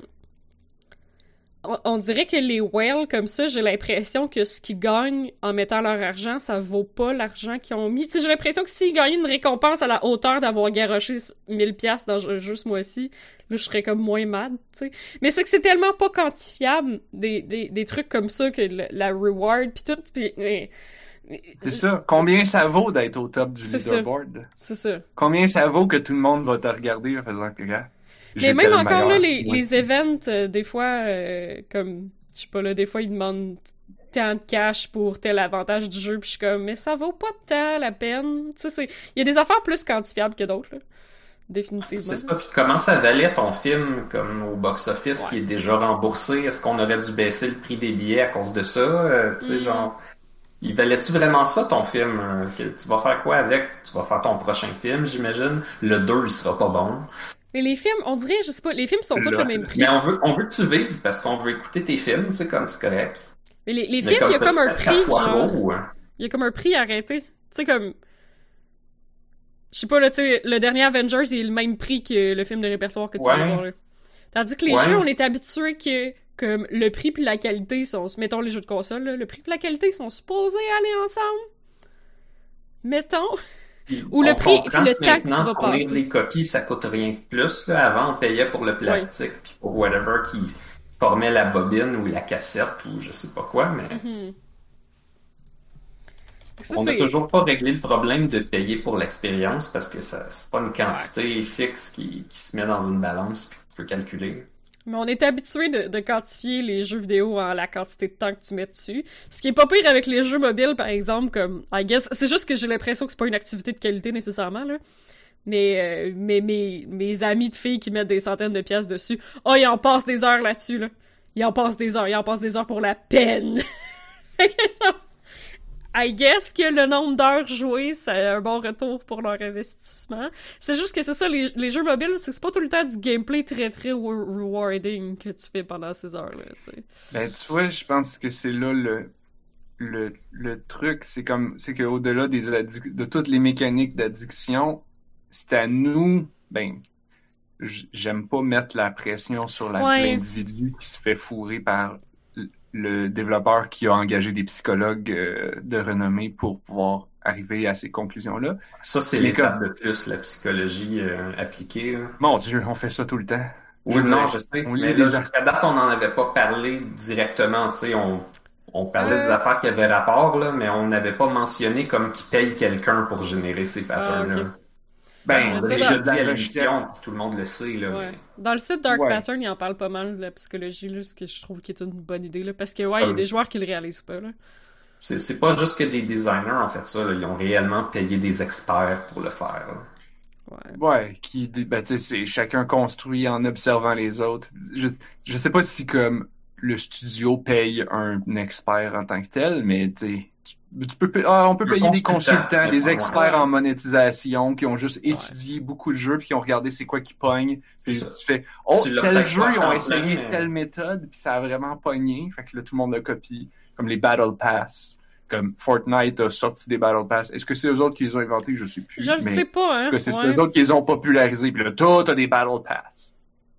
On, on dirait que les whales, comme ça, j'ai l'impression que ce qu'ils gagnent en mettant leur argent, ça vaut pas l'argent qu'ils ont mis. Tu sais, j'ai l'impression que s'ils gagnaient une récompense à la hauteur d'avoir garoché mille piastres dans un jeu ce mois-ci, là, je serais comme moins mad, tu sais. Mais c'est que c'est tellement pas quantifiable, des, des, des trucs comme ça, que le, la reward, pis tout, pis... mais- C'est ça. Combien ça vaut d'être au top du C'est ça. leaderboard? C'est ça. Combien ça vaut que tout le monde va te regarder en faisant que, gars, Mais j'étais même le encore, là, meilleur. les, Moi les aussi. events, euh, des fois, euh, comme, je sais pas, là, des fois, ils demandent tant de cash pour tel avantage du jeu, puis je suis comme, mais ça vaut pas tant la peine. Tu sais, c'est... il y a des affaires plus quantifiables que d'autres, là. Définitivement. C'est ça, puis comment ça valait ton film comme au box-office Ouais. qui est déjà remboursé? Est-ce qu'on aurait dû baisser le prix des billets à cause de ça? Euh, tu sais, Mm. genre, il valait-tu vraiment ça ton film? Euh, que tu vas faire quoi avec? Tu vas faire ton prochain film, j'imagine. Le deux, il sera pas bon. Mais les films, on dirait, je sais pas, les films sont tous Là, le même prix. Mais on veut, on veut que tu vives parce qu'on veut écouter tes films, c'est comme c'est correct. Mais les, les Mais films, il y a comme tu un fais prix, quatre fois genre, gros, hein. il y a comme un prix arrêté. Tu sais, comme, je sais pas, là, tu sais, le dernier Avengers, il est le même prix que le film de répertoire que tu Ouais. vas avoir, là. Tandis que les Ouais. jeux, on est habitué que, comme, le prix puis la qualité sont, mettons les jeux de console, là, le prix puis la qualité sont supposés aller ensemble. Mettons. Puis Ou le on prix, comprend puis le temps que tu maintenant, vas fournir passer. des copies, ça coûte rien de plus. Là. Avant, on payait pour le plastique, puis pour whatever qui formait la bobine ou la cassette ou je sais pas quoi, mais Mhm. Ça, on n'a c'est- toujours pas réglé le problème de payer pour l'expérience parce que ça, c'est pas une quantité fixe qui, qui se met dans une balance puis que tu peux calculer. Mais on est habitué de, de quantifier les jeux vidéo en la quantité de temps que tu mets dessus. Ce qui est pas pire avec les jeux mobiles, par exemple, comme, I guess, c'est juste que j'ai l'impression que c'est pas une activité de qualité nécessairement, là. Mais, euh, mais mes, mes amis de filles qui mettent des centaines de pièces dessus, oh, ils en passent des heures là-dessus, là. Ils en passent des heures, ils en passent des heures pour la peine. I guess que le nombre d'heures jouées, c'est un bon retour pour leur investissement. C'est juste que c'est ça, les, les jeux mobiles, c'est que c'est pas tout le temps du gameplay très très rewarding que tu fais pendant ces heures-là, tu sais. Ben, tu vois, je pense que c'est là le, le, le truc, c'est comme, c'est qu'au-delà des addic- de toutes les mécaniques d'addiction, c'est à nous, ben, j'aime pas mettre la pression sur la, Ouais. l'individu qui se fait fourrer par le développeur qui a engagé des psychologues euh, de renommée pour pouvoir arriver à ces conclusions-là. Ça, c'est Mais l'étape comme- de plus, la psychologie euh, appliquée. Là. Mon Dieu, on fait ça tout le temps. Oui, Je veux non, dire, je sais. on Mais lit là, des jusqu'à date, on n'en avait pas parlé directement. Tu sais, on, on parlait Euh. des affaires qui avaient rapport, là, mais on n'avait pas mentionné comme qui paye quelqu'un pour générer ces patterns-là. Ah, ok. Ben, On tu sais, l'a déjà dans- dit à la l'émission, tout le monde le sait. Là, Ouais. mais- Dans le site Dark Ouais. Pattern, il en parle pas mal de la psychologie, là, ce que je trouve qui est une bonne idée, là, parce que, ouais, il y a Comme des c'est- joueurs qui le réalisent pas, là. C'est, c'est pas juste que des designers ont fait ça. Là. Ils ont réellement payé des experts pour le faire. Là. Ouais. ouais, qui, ben, tu sais, c'est chacun construit en observant les autres. Je, je sais pas si comme le studio paye un expert en tant que tel, mais tu sais, tu, tu peux, pa- ah, on peut Le payer des consultant, consultants, mais des pas experts loin. en monétisation qui ont juste étudié beaucoup de jeux puis qui ont regardé c'est quoi qui pogne. C'est Puis ça. tu fais, oh, Tu l'as tel peut-être jeu, pas ils ont en essayé plein, mais- telle méthode puis ça a vraiment pogné. Fait que là, tout le monde le copie. Comme les Battle Pass. Comme Fortnite a sorti des Battle Pass. Est-ce que c'est eux autres qui les ont inventés? Je sais plus. Je le mais... sais pas, hein. En tout cas, c'est ouais. eux autres qui les ont popularisés. Puis là, toi, t'as des Battle Pass.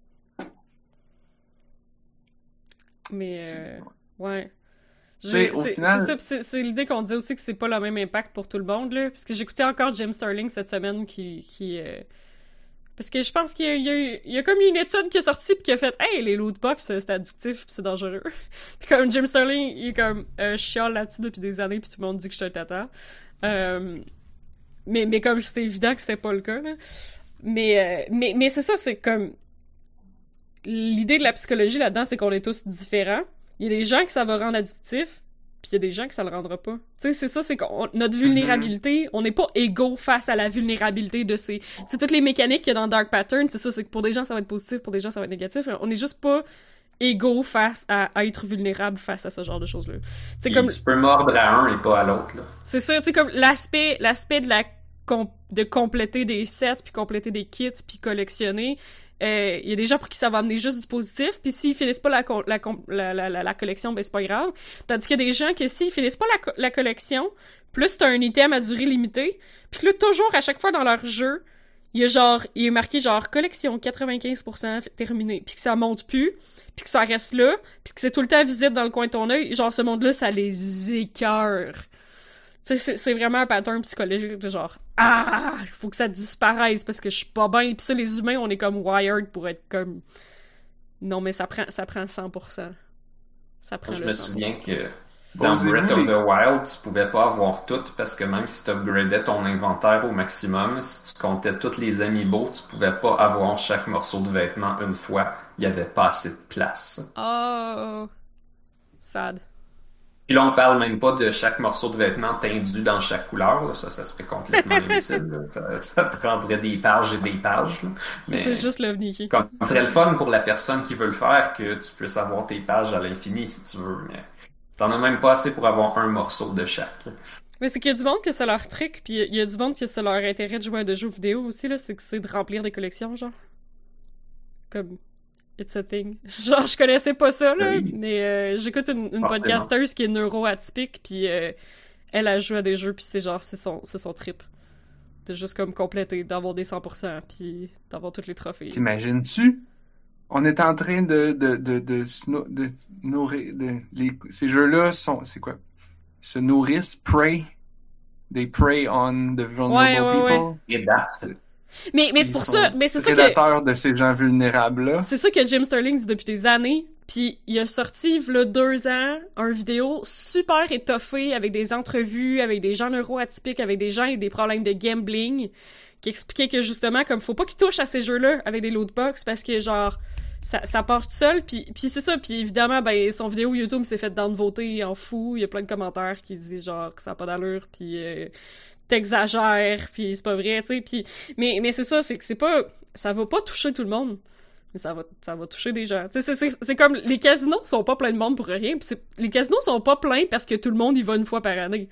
Mais, euh, ouais. Tu sais, J'ai- au C'est final- c'est ça, pis c'est c'est l'idée qu'on disait aussi que c'est pas le même impact pour tout le monde, là. Parce que j'écoutais encore Jim Sterling cette semaine qui... qui euh, Parce que je pense qu'il y a, il y, a, eu- il y a comme une étude qui est sortie pis qui a fait « Hey, les loot box, c'est addictif pis c'est dangereux. » Puis comme Jim Sterling, il est comme euh, « Je chiale là-dessus depuis des années pis tout le monde dit que je suis un tata. Euh, mais, mais comme c'était évident que c'était pas le cas, là. Mais, euh, mais, mais c'est ça, c'est comme... L'idée de la psychologie là-dedans, c'est qu'on est tous différents. Il y a des gens que ça va rendre addictif, puis il y a des gens que ça le rendra pas. Tu sais, c'est ça, c'est qu'on notre vulnérabilité, on n'est pas égaux face à la vulnérabilité de ces... Tu sais, toutes les mécaniques qu'il y a dans Dark Pattern, c'est ça, c'est que pour des gens, ça va être positif, pour des gens, ça va être négatif. On est juste pas égaux face à, à être vulnérable face à ce genre de choses-là. C'est Puis comme... Tu peux mordre à un et pas à l'autre. Là. C'est ça, tu sais, comme l'aspect, l'aspect de la com- de compléter des sets, puis compléter des kits, puis collectionner. Il euh, y a des gens pour qui ça va amener juste du positif, puis s'ils finissent pas la, co- la, la, la, la, la collection, ben c'est pas grave. Tandis qu'il y a des gens que s'ils finissent pas la, co- la collection, plus t'as un item à durée limitée, puis que là, toujours, à chaque fois dans leur jeu, il y a genre, il est marqué genre collection quatre-vingt-quinze pour cent terminé, puis que ça monte plus, puis que ça reste là, puis que c'est tout le temps visible dans le coin de ton œil, genre ce monde-là, ça les écœure. Tu sais, c'est, c'est vraiment un pattern psychologique de genre « Ah! Il faut que ça disparaisse parce que je suis pas bien. » Pis ça, les humains, on est comme wired pour être comme... Non, mais ça prend, ça prend cent pour cent. Ça prend Je le me cent pour cent. souviens que dans Posez-vous Breath of les- the Wild, tu pouvais pas avoir tout parce que même si tu upgradais ton inventaire au maximum, si tu comptais tous les amiibo, tu pouvais pas avoir chaque morceau de vêtement une fois. Il y avait pas assez de place. Oh... Sad. Puis là, on parle même pas de chaque morceau de vêtement tendu dans chaque couleur. Là. Ça, ça serait complètement imbécile. là. Ça, ça prendrait des pages et des pages. là. Mais C'est juste l'ovni qui... comme, ce serait le fun pour la personne qui veut le faire que tu puisses avoir tes pages à l'infini si tu veux. Mais t'en as même pas assez pour avoir un morceau de chaque. Mais c'est qu'il y a du monde que c'est leur truc, puis il y a du monde que c'est leur intérêt de jouer à des jeux vidéo aussi, là, c'est que c'est de remplir des collections, genre. Comme... It's a thing. Genre, je connaissais pas ça, là, Oui. mais euh, j'écoute une, une Forcément. podcasteuse qui est neuro-atypique, puis euh, elle a joué à des jeux, puis c'est genre, c'est son, c'est son trip. De juste comme compléter, d'avoir des cent pour cent, puis d'avoir tous les trophées. T'imagines-tu? On est en train de, de, de, de, se nou- de nourrir, de, les, ces jeux-là sont, c'est quoi? Se nourrissent, prey. They prey on the vulnerable Ouais, ouais, people. ouais. Et that's it. Mais, mais c'est Ils pour sont ça, mais c'est ça que... prédateurs de ces gens vulnérables-là. C'est ça que Jim Sterling dit depuis des années, puis il a sorti, v'là deux ans, un vidéo super étoffé avec des entrevues, avec des gens neuroatypiques, avec des gens avec des problèmes de gambling, qui expliquait que justement, comme faut pas qu'ils touchent à ces jeux-là avec des lootbox, parce que genre, ça, ça part tout seul, puis puis c'est ça, puis évidemment, ben, son vidéo YouTube s'est fait downvoter en fou, il y a plein de commentaires qui disent genre que ça a pas d'allure, puis... Euh, t'exagères, puis c'est pas vrai, tu sais, puis mais mais c'est ça, c'est que c'est pas, ça va pas toucher tout le monde, mais ça va ça va toucher des gens. Tu sais, c'est c'est c'est comme les casinos sont pas pleins de monde pour rien, puis c'est les casinos sont pas pleins parce que tout le monde y va une fois par année.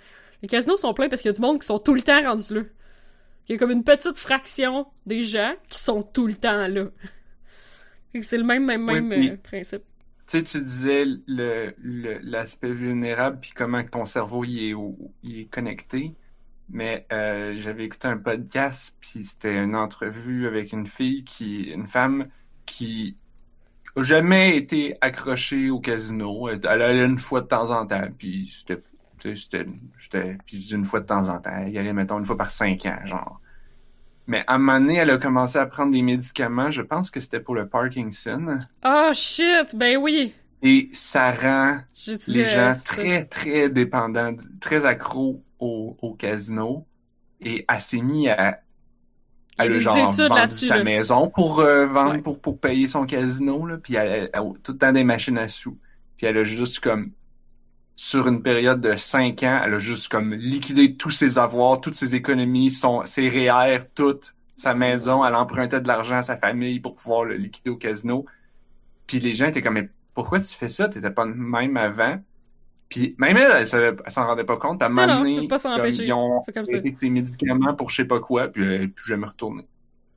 Les casinos sont pleins parce qu'il y a du monde qui sont tout le temps rendus là. Il y a comme une petite fraction des gens qui sont tout le temps là. Fait que c'est le même, même, Oui, même puis- euh, principe. Tu sais, tu disais le, le, l'aspect vulnérable puis comment que ton cerveau il est, au- il est connecté. Mais euh, j'avais écouté un podcast puis c'était une entrevue avec une fille qui, une femme qui a jamais été accrochée au casino. Elle elle allait une fois de temps en temps puis c'était, tu sais, c'était, c'était, puis une fois de temps en temps. Elle y allait, mettons, une fois par cinq ans, genre. Mais à un moment donné, elle a commencé à prendre des médicaments. Je pense que c'était pour le Parkinson. Oh shit! Ben oui! Et ça rend J'ai les gens très, très dépendants, très accros au, au casino. Et elle s'est mise à, Il y a elle a des genre études vendu là-dessus, sa là. maison pour euh, vendre, Ouais. pour, pour payer son casino, là. Puis elle, elle- elle a tout le temps des machines à sous. Puis elle a juste comme, sur une période de cinq ans, elle a juste comme liquidé tous ses avoirs, toutes ses économies, son, ses R E E R, toute sa maison. Elle empruntait de l'argent à sa famille pour pouvoir le liquider au casino. Puis les gens étaient comme, mais pourquoi tu fais ça? T'étais pas de même avant. Puis même elle, elle, savait- elle s'en rendait pas compte. Puis à un Non, moment non, donné, faut pas s'en comme, empêcher. ils ont C'est comme ça. arrêté ses médicaments pour je sais pas quoi, puis elle est plus jamais retournée.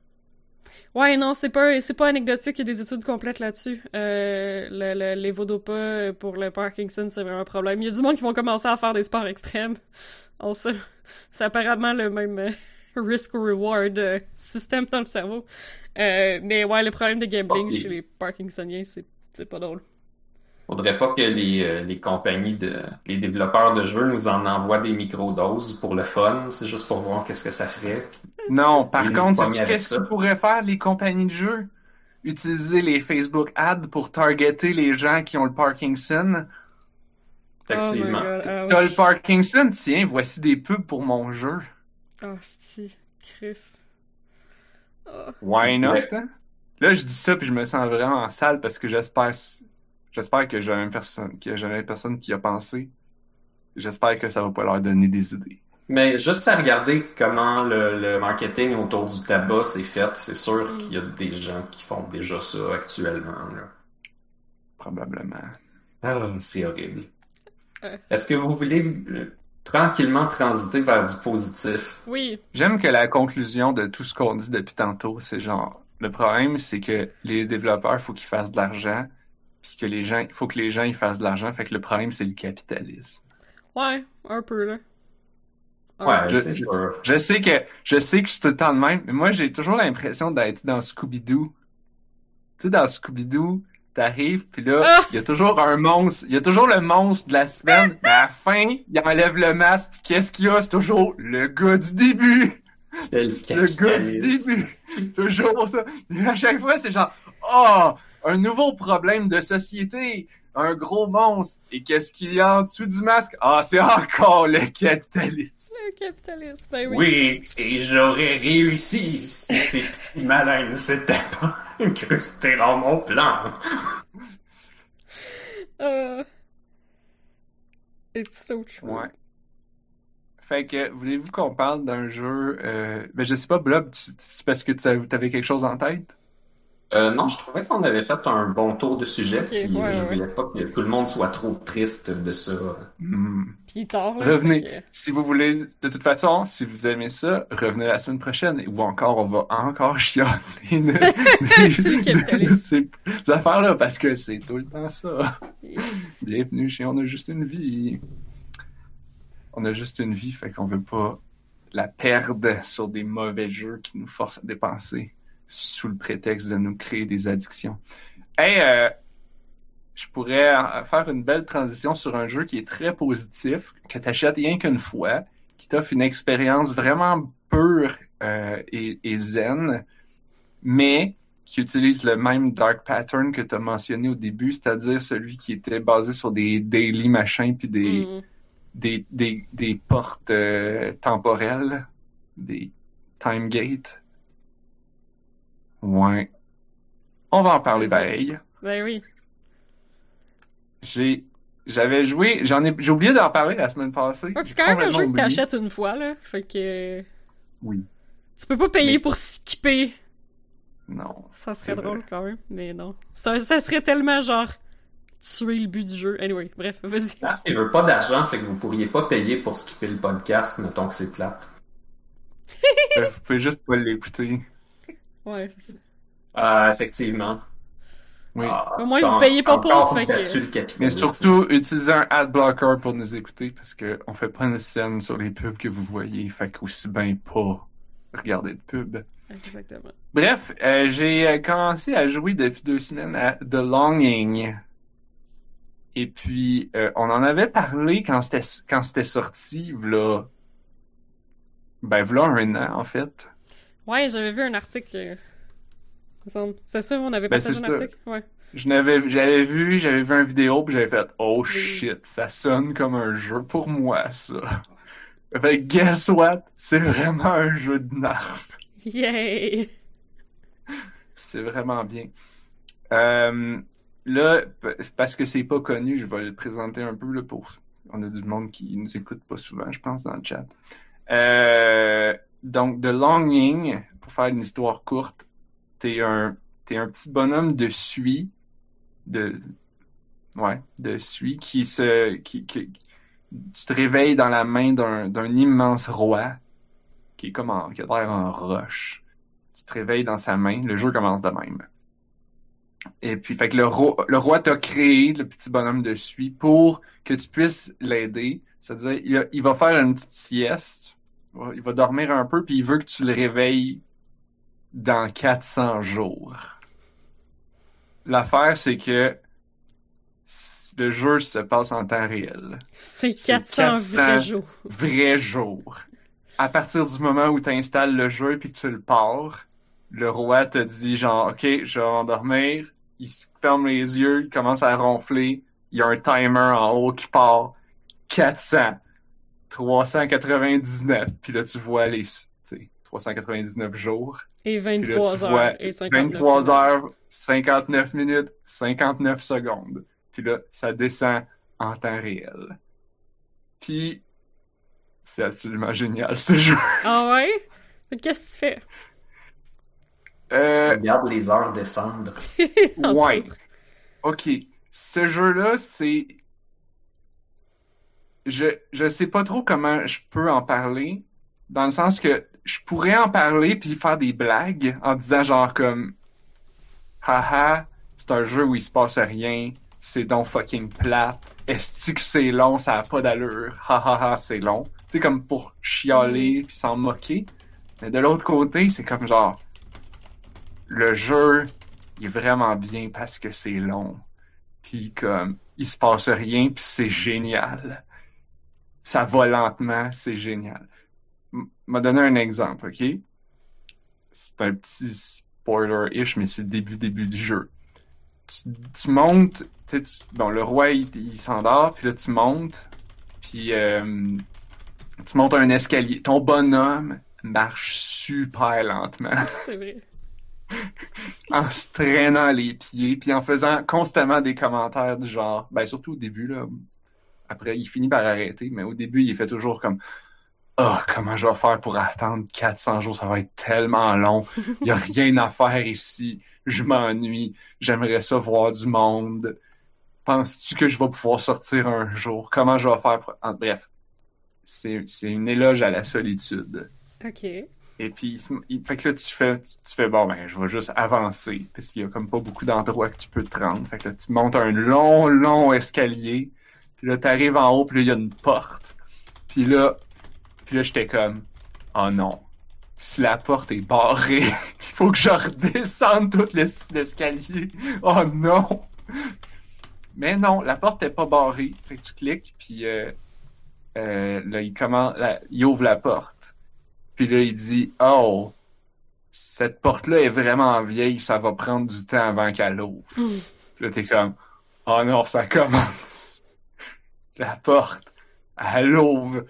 Ouais, non, c'est pas, c'est pas anecdotique, il y a des études complètes là-dessus. Euh, le, le, les Vodopa pour le Parkinson, c'est vraiment un problème. Il y a du monde qui vont commencer à faire des sports extrêmes. En ça, c'est apparemment le même euh, risk-reward euh, système dans le cerveau. Euh, mais ouais, le problème de gambling Ok. chez les Parkinsoniens, c'est, c'est pas drôle. Faudrait pas que les, euh, les compagnies de, les développeurs de jeux nous en envoient des microdoses pour le fun. C'est juste pour voir qu'est-ce que ça ferait. Puis Non, par Ils contre, nous sais-tu pognent avec qu'est-ce ça. qu'ils pourraient faire, les compagnies de jeux? Utiliser les Facebook ads pour targeter les gens qui ont le Parkinson. Effectivement. Oh my god, T'as le ouch. Parkinson? Tiens, voici des pubs pour mon jeu. Oh, si, Chris. Oh. Why not, Ouais. hein? Là, je dis ça puis je me sens vraiment sale parce que j'espère, j'espère que j'ai la même personne, que j'ai la même personne qui a pensé. J'espère que ça va pas leur donner des idées. Mais juste à regarder comment le, le marketing autour du tabac s'est fait, c'est sûr Mm. qu'il y a des gens qui font déjà ça actuellement, là. Probablement. Ah, c'est horrible. Ouais. Est-ce que vous voulez euh, tranquillement transiter vers du positif? Oui, J'aime que la conclusion de tout ce qu'on dit depuis tantôt, c'est genre, le problème, c'est que les développeurs, faut qu'ils fassent de l'argent, puis que les gens, il faut que les gens ils fassent de l'argent, fait que le problème, c'est le capitalisme. ouais, un peu, là. Un Ouais, peu. Je, c'est je, sûr. je sais que, je sais que je suis tout le temps le même, mais moi, j'ai toujours l'impression d'être dans Scooby-Doo. Tu sais, dans Scooby-Doo, t'arrives, puis là, Ah! il y a toujours un monstre, il y a toujours le monstre de la semaine, mais à la fin, il enlève le masque, puis qu'est-ce qu'il y a? C'est toujours le gars du début! Le Le gars du capitalisme. début! C'est toujours ça. Et à chaque fois, c'est genre, oh, un nouveau problème de société, un gros monstre. Et qu'est-ce qu'il y a en dessous du masque? Ah, c'est encore le capitalisme. Le capitalisme, ben oui. Oui, et j'aurais réussi si ces petits malins ne s'étaient pas incrustés dans mon plan. Euh... It's so true. Ouais. Fait que, voulez-vous qu'on parle d'un jeu, euh, ben je sais pas, Blob, tu- c'est parce que tu avais quelque chose en tête? Euh, non, je trouvais qu'on avait fait un bon tour de sujet, Ok, puis ouais, je ouais. voulais pas que tout le monde soit trop triste de ça. Hmm. Pis tard, là. Revenez. fait Si vous voulez, de toute façon, si vous aimez ça, revenez la semaine prochaine. Ou encore, on va encore chialer de, de- C'est le de- capitalisme. de ces, ces affaires-là, parce que c'est tout le temps ça. que- Bienvenue chez On a juste une vie. On a juste une vie, fait qu'on veut pas la perdre sur des mauvais jeux qui nous forcent à dépenser sous le prétexte de nous créer des addictions. Hey, euh, je pourrais euh, faire une belle transition sur un jeu qui est très positif, que tu achètes rien qu'une fois, qui t'offre une expérience vraiment pure euh, et, et zen, mais qui utilise le même dark pattern que tu as mentionné au début, c'est-à-dire celui qui était basé sur des daily machins puis des, Mm. des, des, des portes euh, temporelles, des time gates. Ouais. On va en parler Vas-y. pareil. Ben oui. J'ai, j'avais joué, j'en ai, j'ai oublié d'en parler la semaine passée. Ouais, pis J'ai c'est quand même un complètement jeu que oublié. t'achètes une fois, là. Fait que... Oui. Tu peux pas payer Mais- pour skipper. Non. Ça C'est serait vrai. drôle, quand même. Mais non. Ça, ça serait tellement, genre, tuer le but du jeu. Anyway, bref, vas-y. Ah, il veut pas d'argent, fait que vous pourriez pas payer pour skipper le podcast, mettons que c'est plate. Euh, vous pouvez juste pas l'écouter. Ouais, c'est ça. Ah, effectivement. Oui. Ah, Au moins, vous encore- payez pas pour, encore fait que- battu le Mais capitalisme. surtout, utilisez un ad blocker pour nous écouter parce que on fait pas une scène sur les pubs que vous voyez. Fait qu'aussi bien pas regarder de pub. Exactement. Bref, euh, j'ai euh, commencé à jouer depuis deux semaines à The Longing. Et puis, euh, on en avait parlé quand c'était quand c'était sorti, v'là... Ben, v'là un an, en fait. Ouais, j'avais vu un article. euh, il me semble. C'est ça, on avait Ben, partagé c'est un ça. article? Ouais. Je n'avais, j'avais vu, j'avais vu une vidéo, puis j'avais fait « Oh Oui. shit, ça sonne comme un jeu pour moi, ça. » Fait que guess what? C'est vraiment un jeu de nerfs. Yay! C'est vraiment bien. Euh, là, p- parce que c'est pas connu, je vais le présenter un peu là, pour... On a du monde qui nous écoute pas souvent, je pense, dans le chat. Euh, donc, The Longing, pour faire une histoire courte, t'es un, t'es un petit bonhomme de suie, de, ouais, de suie, qui se, qui, qui, tu te réveilles dans la main d'un, d'un immense roi, qui est comme en, qui a l'air en roche. Tu te réveilles dans sa main, le jeu commence de même. Et puis, fait que le roi, le roi t'a créé, le petit bonhomme de suie, pour que tu puisses l'aider. C'est-à-dire, il, a- il va faire une petite sieste, il va- il va dormir un peu, puis il veut que tu le réveilles dans quatre cents jours. L'affaire, c'est que s- le jeu se passe en temps réel. C'est C'est quatre cents quatre cents vrais jours. Vrai jour. À partir du moment où tu installes le jeu puis que tu le pars, le roi te dit genre, OK, je vais endormir. Il se ferme les yeux, il commence à ronfler. Il y a un timer en haut qui part. quatre cents. trois cent quatre-vingt-dix-neuf. Puis là, tu vois les, tu sais, trois cent quatre-vingt-dix-neuf jours. Et Puis là, vingt-trois tu heures vois et cinquante-neuf vingt-trois minutes. heures, cinquante-neuf minutes, cinquante-neuf secondes. Puis là, ça descend en temps réel. Puis, c'est absolument génial, ce jeu. Ah ouais? Fait que qu'est-ce que tu fais? Euh, Regarde les heures descendre. Entre ouais. autres. OK. Ce jeu-là, c'est... Je, je sais pas trop comment je peux en parler, dans le sens que je pourrais en parler puis faire des blagues en disant genre comme haha, c'est un jeu où il se passe rien, c'est donc fucking plate, est-ce que c'est long, ça a pas d'allure, hahaha, c'est long. Tu sais, comme pour chialer puis s'en moquer. Mais de l'autre côté, c'est comme genre le jeu, il est vraiment bien parce que c'est long. Puis comme il se passe rien puis c'est génial. Ça va lentement, c'est génial. M- m'a donné un exemple, ok? C'est un petit spoiler-ish, mais c'est le début, début du jeu. Tu, tu montes, tu sais, tu- bon, le roi, il, il s'endort, puis là, tu montes, puis euh, tu montes un escalier. Ton bonhomme marche super lentement, C'est vrai. en se traînant les pieds, puis en faisant constamment des commentaires du genre, ben, surtout au début, là. Après, il finit par arrêter, mais au début, il fait toujours comme oh, comment je vais faire pour attendre quatre cents jours? Ça va être tellement long. Il n'y a rien à faire ici. Je m'ennuie. J'aimerais ça voir du monde. Penses-tu que je vais pouvoir sortir un jour? Comment je vais faire pour... Ah, bref, c'est, c'est une éloge à la solitude. Ok. Et puis, il se- il- fait que là, tu fais, tu fais, bon, ben, je vais juste avancer, parce qu'il y a comme pas beaucoup d'endroits que tu peux te rendre. Fait que là, tu montes un long, long escalier, puis là, t'arrives en haut, puis là, il y a une porte. Puis là, puis là, j'étais comme, oh non, si la porte est barrée, il faut que je redescende tout l'es- l'escalier. Oh non! Mais non, la porte est pas barrée. Fait que tu cliques, puis euh, euh, là, il commence, là, il ouvre la porte. Puis là, il dit, oh, cette porte-là est vraiment vieille, ça va prendre du temps avant qu'elle ouvre. Mm. Puis là, t'es comme, oh non, ça commence. La porte, elle ouvre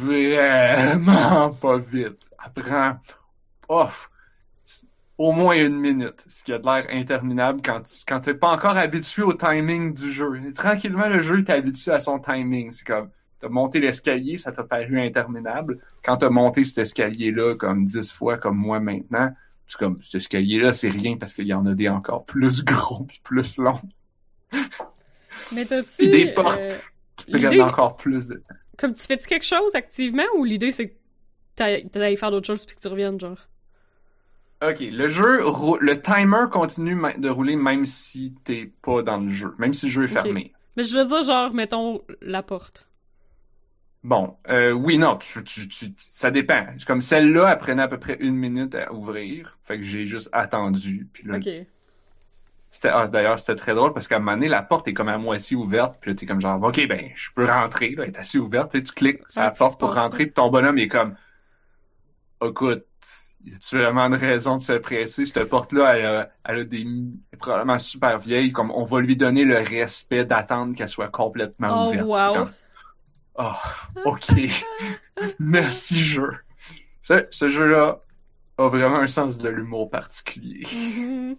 vraiment pas vite. Elle prend, off, au moins une minute, ce qui a de l'air interminable quand tu quand t'es pas encore habitué au timing du jeu. Et tranquillement, le jeu t'est habitué à son timing. C'est comme, t'as monté l'escalier, ça t'a paru interminable. Quand t'as monté cet escalier-là comme dix fois, comme moi maintenant, c'est comme, cet escalier-là, c'est rien parce qu'il y en a des encore plus gros puis plus longs. Mais t'as-tu... Puis des portes euh, qui prennent l'idée... encore plus de... Comme tu fais-tu quelque chose activement ou l'idée c'est que t'ailles t'ailles faire d'autres choses puis que tu reviennes, genre? Ok, le jeu, rou- le timer continue ma- de rouler même si t'es pas dans le jeu, même si le jeu est Ok. fermé. Mais je veux dire, genre, mettons, la porte. Bon, euh, oui, non, tu, tu, tu, ça dépend. Comme celle-là, elle prenait à peu près une minute à ouvrir, fait que j'ai juste attendu. Puis là, Ok. c'était, ah, d'ailleurs, c'était très drôle parce qu'à un moment donné, la porte est comme à moitié ouverte, puis là, t'es comme genre, ok, ben, je peux rentrer, là, elle est assez ouverte, tu sais, tu cliques sur Ouais, la puis porte tu pour passes, rentrer, puis ton bonhomme est comme, écoute, y a-tu vraiment une raison de se presser? Cette porte-là, elle a, elle a des, elle est probablement super vieille, comme on va lui donner le respect d'attendre qu'elle soit complètement Oh, ouverte. T'es wow. comme, oh, ok, merci jeu. Ce, ce jeu-là a vraiment un sens de l'humour particulier. Mhm.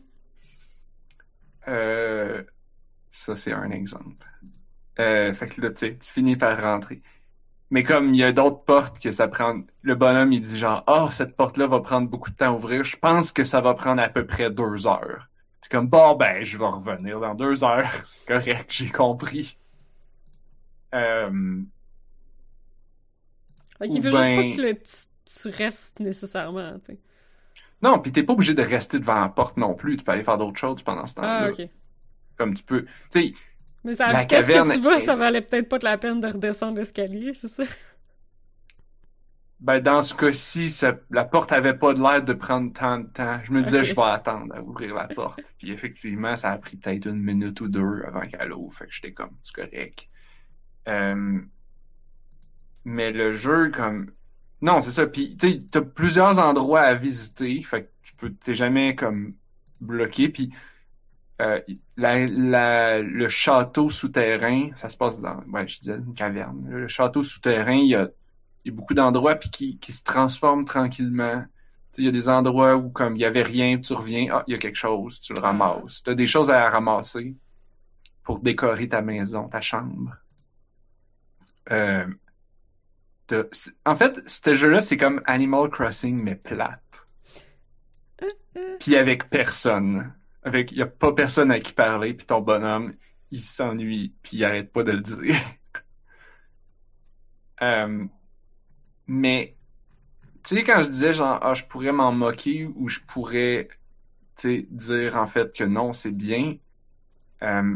Euh, ça, c'est un exemple. Euh, fait que là, tu sais, tu finis par rentrer. Mais comme il y a d'autres portes que ça prend, le bonhomme, il dit genre, ah, oh, cette porte-là va prendre beaucoup de temps à ouvrir. Je pense que ça va prendre à peu près deux heures. C'est comme, bon, ben, je vais revenir dans deux heures. C'est correct, j'ai compris. Euh, Ok, ou il veut juste pas ben, que le- tu, tu restes nécessairement, tu sais. non, pis t'es pas obligé de rester devant la porte non plus. Tu peux aller faire d'autres choses pendant ce Ah, temps-là. ok. Comme tu peux, tu sais, Mais à la la vitesse que caverne, tu vas, est- ça valait peut-être pas de la peine de redescendre l'escalier, c'est ça? ben, dans ce cas-ci, ça- la porte avait pas de l'air de prendre tant de temps. Je me disais, Ok. je vais attendre à ouvrir la porte. Puis effectivement, ça a pris peut-être une minute ou deux avant qu'elle ouvre. Fait que j'étais comme, c'est correct. Euh, mais le jeu, comme, non, c'est ça. Puis, tu sais, t'as plusieurs endroits à visiter. Fait que tu peux, t'es jamais comme bloqué. Puis, euh, la, la, le château souterrain, ça se passe dans, ouais, je disais une caverne. Le château souterrain, il y a, il y a beaucoup d'endroits puis qui, qui se transforment tranquillement. Tu sais, il y a des endroits où comme il y avait rien, tu reviens, ah, il y a quelque chose, tu le Ah. ramasses. Tu as des choses à ramasser pour décorer ta maison, ta chambre. Euh, t'as- c'est- en fait, ce jeu-là, c'est comme Animal Crossing, mais plate. Puis avec personne. Avec, il y a pas personne à qui parler, puis ton bonhomme, il s'ennuie, puis il arrête pas de le dire. Euh, mais, tu sais, quand je disais genre, ah, je pourrais m'en moquer ou je pourrais, tu sais, dire en fait que non, c'est bien. Euh,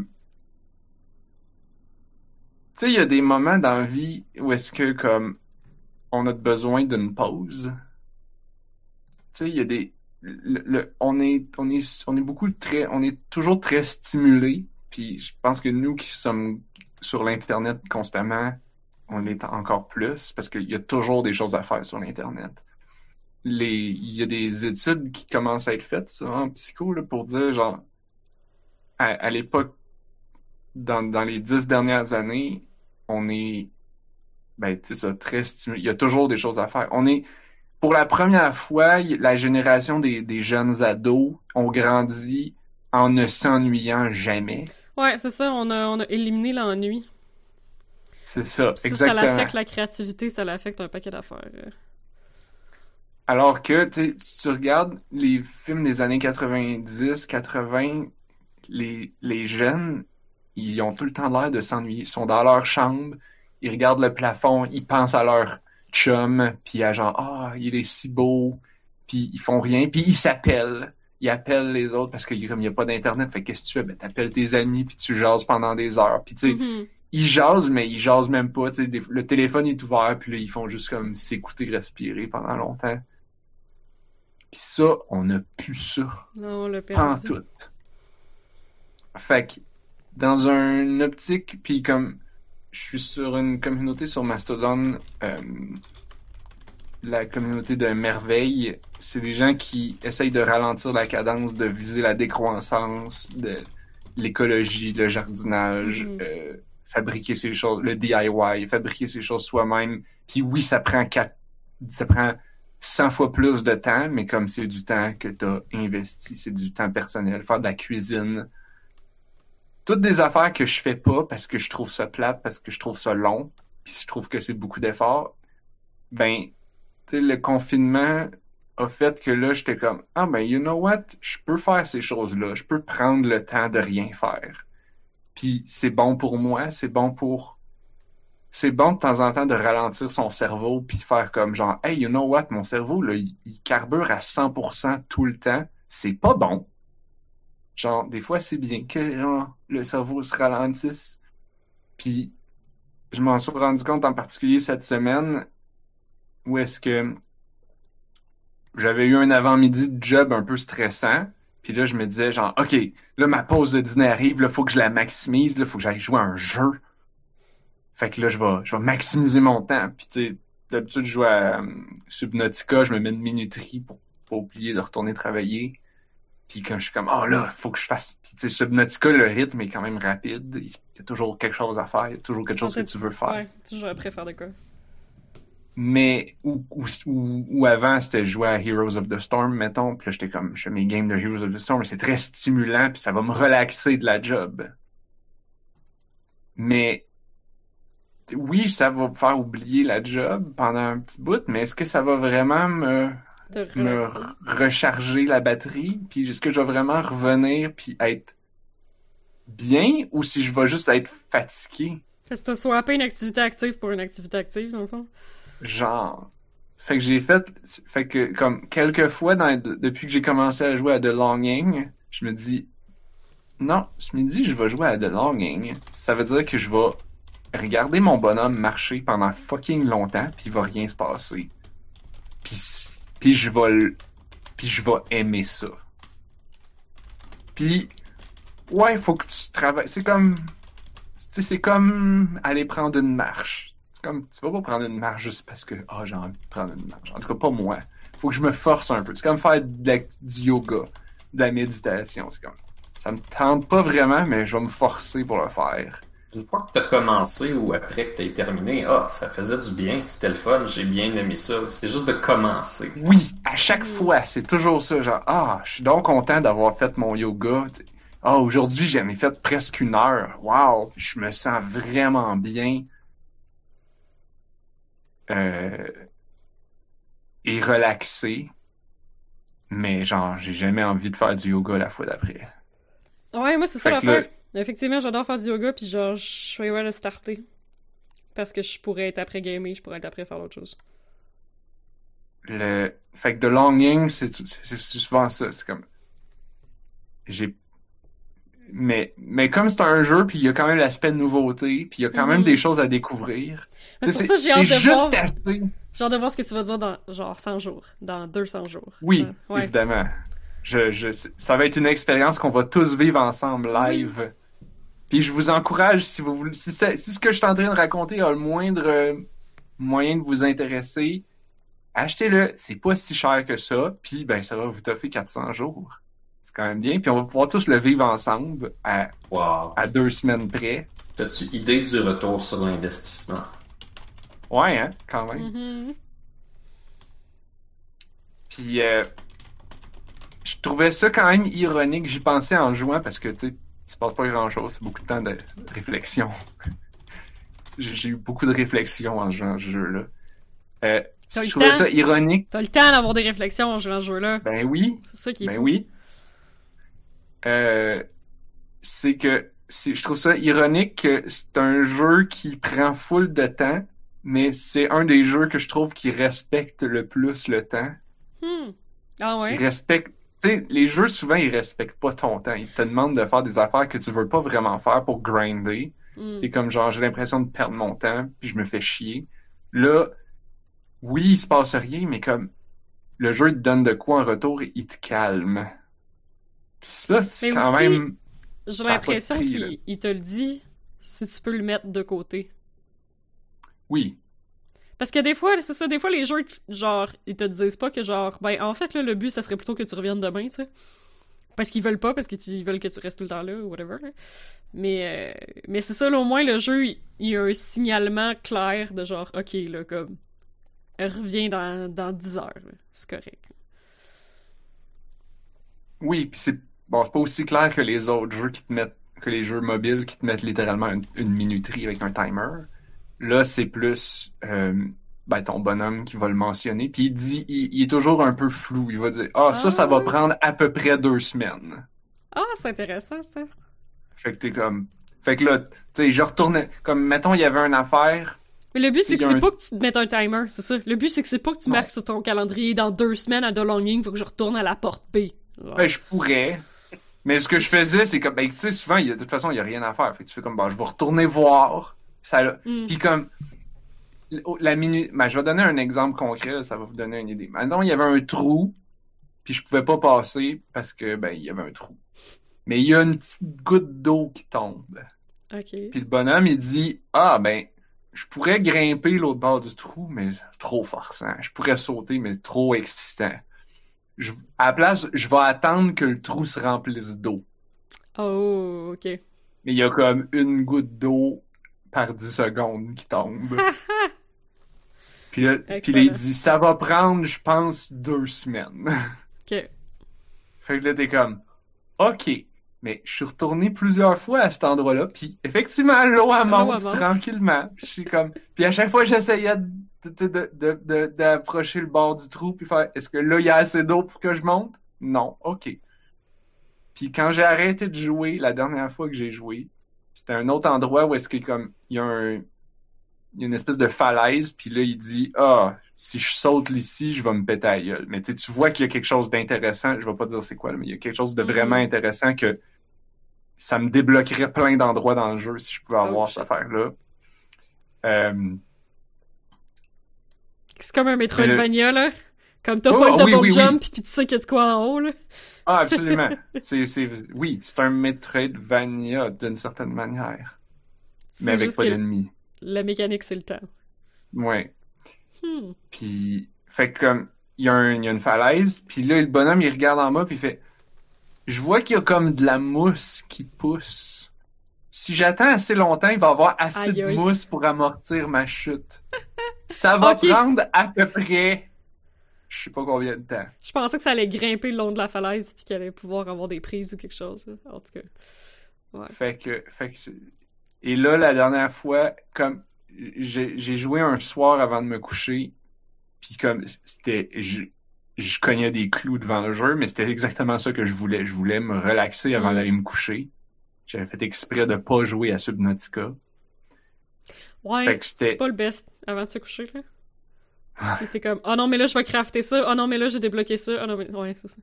tu sais, il y a des moments dans la vie où est-ce que, comme, on a besoin d'une pause. Tu sais, il y a des, le, le- on est, on est, on est beaucoup très, on est toujours très stimulé. Puis je pense que nous qui sommes sur l'Internet constamment, on l'est encore plus parce qu'il y a toujours des choses à faire sur l'Internet. Les, il y a des études qui commencent à être faites ça, en psycho là, pour dire genre à, à l'époque dans, dans les dix dernières années on est ben tu sais ça très stimulé, il y a toujours des choses à faire, on est pour la première fois y- la génération des, des jeunes ados ont grandi en ne s'ennuyant jamais. Ouais, c'est ça, on a, on a éliminé l'ennui. C'est ça, Puis ça, ça exactement. l'affecte la créativité, ça l'affecte un paquet d'affaires. euh. Alors que, tu sais, si tu regardes les films des années quatre-vingt-dix, quatre-vingts, les, les jeunes, ils ont tout le temps l'air de s'ennuyer. Ils sont dans leur chambre, ils regardent le plafond, ils pensent à leur chum, puis à genre, ah, il est si beau, puis ils font rien, puis ils s'appellent. Ils appellent les autres parce que comme il n'y a pas d'internet, fait qu'est-ce que tu fais? Ben, t'appelles tes amis, puis tu jases pendant des heures. Puis tu sais, Mhm. ils jasent, mais ils jasent même pas. Tu sais, des- le téléphone est ouvert, puis là, ils font juste comme s'écouter, respirer pendant longtemps. Puis ça, on n'a plus ça. Non, on l'a Pas en perdu. tout. Fait que, dans une optique, puis comme je suis sur une communauté sur Mastodon, euh, la communauté de merveille, c'est des gens qui essayent de ralentir la cadence, de viser la décroissance, de l'écologie, le jardinage, Mhm. euh, fabriquer ces choses, le D I Y, fabriquer ces choses soi-même. Puis oui, ça prend quatre, ça prend cent fois plus de temps, mais comme c'est du temps que tu as investi, c'est du temps personnel, faire de la cuisine. Toutes des affaires que je fais pas parce que je trouve ça plate, parce que je trouve ça long, puis je trouve que c'est beaucoup d'efforts. Ben, tu sais, le confinement a fait que là, j'étais comme, ah ben, you know what? Je peux faire ces choses-là. Je peux prendre le temps de rien faire. Puis c'est bon pour moi, c'est bon pour... C'est bon de temps en temps de ralentir son cerveau puis faire comme genre, hey, you know what, mon cerveau, là, il, il carbure à cent pour cent tout le temps. C'est pas bon. Genre, des fois, c'est bien que genre, le cerveau se ralentisse. Puis, je m'en suis rendu compte en particulier cette semaine où est-ce que j'avais eu un avant-midi de job un peu stressant. Puis là, je me disais genre, OK, là, ma pause de dîner arrive, là, faut que je la maximise, là, faut que j'aille jouer à un jeu. Fait que là, je vais, je vais maximiser mon temps. Puis tu sais, d'habitude, je joue à euh, Subnautica, je me mets une minuterie pour pas oublier de retourner travailler. Puis quand je suis comme, oh là, faut que je fasse... Puis tu sais, Subnautica, le rythme est quand même rapide. Il y a toujours quelque chose à faire, il y a toujours quelque chose que tu veux faire. Ouais, toujours après faire de quoi. Mais, ou, ou, ou, ou avant, c'était jouer à Heroes of the Storm, mettons. Puis là, j'étais comme, je fais mes games de Heroes of the Storm, c'est très stimulant, puis ça va me relaxer de la job. Mais... Oui, ça va me faire oublier la job pendant un petit bout, mais est-ce que ça va vraiment me, me recharger la batterie? Puis est-ce que je vais vraiment revenir puis être bien ou si je vais juste être fatigué? Est-ce que t'as swappé une activité active pour une activité active, dans le fond? Genre. Fait que j'ai fait... Fait que, comme, quelques fois dans, depuis que j'ai commencé à jouer à The Longing, je me dis, non, ce midi, je vais jouer à The Longing. Ça veut dire que je vais regarder mon bonhomme marcher pendant fucking longtemps, puis il va rien se passer. Puis, puis je vais l- puis je vais aimer ça. Puis ouais, faut que tu travailles. C'est comme, tu sais, c'est comme aller prendre une marche. C'est comme, tu vas pas prendre une marche juste parce que ah oh, j'ai envie de prendre une marche. En tout cas pas moi. Faut que je me force un peu. C'est comme faire de la- du yoga, de la méditation. C'est comme, ça me tente pas vraiment, mais je vais me forcer pour le faire. Une fois que t'as commencé ou après que t'as terminé, ah, ça faisait du bien, c'était le fun, j'ai bien aimé ça. C'est juste de commencer. Oui, à chaque fois, c'est toujours ça, genre, ah, je suis donc content d'avoir fait mon yoga. Ah, aujourd'hui, j'en ai fait presque une heure. Wow, je me sens vraiment bien. Euh, et relaxé. Mais genre, j'ai jamais envie de faire du yoga la fois d'après. Ouais, moi, c'est ça Fait que l'affaire. là- Effectivement, j'adore faire du yoga, puis genre, je suis ouais, le starter. Parce que je pourrais être après gamer, je pourrais être après faire l'autre chose. Le... Fait que The Longing, c'est c'est- c'est souvent ça. C'est comme... J'ai... Mais, mais comme c'est un jeu, puis il y a quand même l'aspect de nouveauté, puis il y a quand même Mhm. des choses à découvrir. Mais Tu sais, c'est pour ça que j'ai c'est hâte de juste voir. assez. J'ai hâte de voir ce que tu vas dire dans genre cent jours, dans deux cents jours. Oui, Ouais. évidemment. Je, je, ça va être une expérience qu'on va tous vivre ensemble live. Puis je vous encourage, si vous voulez, si, ça- si ce que je suis en train de raconter a le moindre euh, moyen de vous intéresser, achetez-le. C'est pas si cher que ça. Puis ben ça va vous toffer quatre cents jours. C'est quand même bien. Puis on va pouvoir tous le vivre ensemble à, Wow. à deux semaines près. As-tu idée du retour sur l'investissement? Ouais, hein, quand même. Mhm. Puis euh, je trouvais ça quand même ironique. J'y pensais en jouant parce que tu sais, il se passe pas grand-chose. C'est beaucoup de temps de réflexion. J'ai j'ai eu beaucoup de réflexion en jouant à ce jeu-là. Euh, T'as eu je le trouvais temps? ça ironique. T'as le temps d'avoir des réflexions en jouant à ce jeu-là. Ben oui, C'est ça qui est ben fou. oui. Euh, c'est que c'est, je trouve ça ironique que c'est un jeu qui prend full de temps, mais c'est un des jeux que je trouve qui respecte le plus le temps. Hmm. Ah Il ouais? respecte. Tu sais, les jeux, souvent, ils respectent pas ton temps. Ils te demandent de faire des affaires que tu veux pas vraiment faire pour grinder. Hmm. C'est comme genre, j'ai l'impression de perdre mon temps, puis je me fais chier. Là, oui, il se passe rien, mais comme le jeu te donne de quoi en retour, il te calme. Puis ça, c'est Mais quand aussi, même. J'ai ça a pas de l'impression prix, là. qu'il il te le dit si tu peux le mettre de côté. Oui. Parce que des fois, c'est ça, des fois les jeux, genre, ils te disent pas que genre, ben en fait là, le but ça serait plutôt que tu reviennes demain, tu sais. Parce qu'ils veulent pas, parce qu'ils veulent que tu restes tout le temps là, ou whatever. Là. Mais, euh, mais c'est ça, là, au moins le jeu, il, il y a un signalement clair de genre, ok, là, comme, reviens dans, dans dix heures, là. C'est correct. Oui, puis c'est bon, c'est pas aussi clair que les autres jeux qui te mettent, que les jeux mobiles qui te mettent littéralement une, une minuterie avec un timer. Là, c'est plus euh, ben, ton bonhomme qui va le mentionner. Puis il dit, il, il est toujours un peu flou. Il va dire, ah, ça, Ah, ça va ouais. prendre à peu près deux semaines. Ah, c'est intéressant, ça. Fait que t'es comme, Fait que là, tu sais, je retournais, comme, mettons, il y avait une affaire. Mais le but, c'est Il que y a c'est un- pas que tu te mettes un timer, c'est ça. Le but, c'est que c'est pas que tu Non. marques sur ton calendrier dans deux semaines à The Longing, faut que je retourne à la porte B. Genre. Ben, je pourrais. Mais ce que je faisais, c'est comme, ben, tu sais, souvent, il y a, de toute façon, il y a rien à faire. Fait que tu fais comme, bon, je vais retourner voir. Ça, là. Mm. Puis comme, la minute, ben, je vais donner un exemple concret, là, ça va vous donner une idée. Maintenant, il y avait un trou, puis je pouvais pas passer parce que, ben, il y avait un trou. Mais il y a une petite goutte d'eau qui tombe. Ok. Puis le bonhomme, il dit, ah, ben, je pourrais grimper l'autre bord du trou, mais trop forçant. Je pourrais sauter, mais trop excitant. Je, à la place, je vais attendre que le trou se remplisse d'eau. Oh, ok. Mais il y a comme une goutte d'eau par dix secondes qui tombe. Puis là, puis là, il dit, ça va prendre, je pense, deux semaines. Ok. Fait que là, t'es comme, OK. Mais je suis retourné plusieurs fois à cet endroit-là, puis effectivement, l'eau, elle L'eau, monte elle monte. tranquillement. Puis je suis comme... Puis à chaque fois, j'essayais de, de, de, de, de- d'approcher le bord du trou, puis faire, est-ce que là, il y a assez d'eau pour que je monte? Non. OK. Puis quand j'ai arrêté de jouer, la dernière fois que j'ai joué, c'était un autre endroit où est-ce que comme il y a un il y a une espèce de falaise, puis là il dit ah si je saute ici, je vais me péter la gueule. Mais tu sais, tu vois qu'il y a quelque chose d'intéressant, je vais pas dire c'est quoi, là, mais il y a quelque chose de vraiment Mhm. intéressant que ça me débloquerait plein d'endroits dans le jeu si je pouvais avoir Oh, cette shit. affaire-là. Euh, C'est comme un Metroidvania, là. Comme t'as Oh, pas le oui, double oui, oui. jump, puis tu sais qu'il y a de quoi en haut, là. Ah, absolument. c'est, c'est, oui, c'est un Metroidvania d'une certaine manière, C'est mais avec juste pas que d'ennemis. la mécanique, c'est le temps. Ouais. Hmm. Puis, fait que comme, il y, a un- il y a une falaise, puis là, le bonhomme, il regarde en bas, puis il fait, je vois qu'il y a comme de la mousse qui pousse. Si j'attends assez longtemps, il va y avoir assez Aïe, de aïe. mousse pour amortir ma chute. Ça va Ok. prendre à peu près, je sais pas combien de temps. Je pensais que ça allait grimper le long de la falaise, puis qu'il allait pouvoir avoir des prises ou quelque chose, là. En tout cas. Ouais. Fait que, fait que c'est... Et là, la dernière fois, comme, j'ai, j'ai joué un soir avant de me coucher, puis comme, c'était, je, je cognais des clous devant le jeu, mais c'était exactement ça que je voulais. Je voulais me relaxer avant Mm. d'aller me coucher. J'avais fait exprès de pas jouer à Subnautica. Ouais, Fait que c'était- c'est pas le best avant de se coucher, là. C'était comme, oh non, mais là, je vais crafter ça. Oh non, mais là, j'ai débloqué ça. Oh non, mais. Ouais, c'est ça.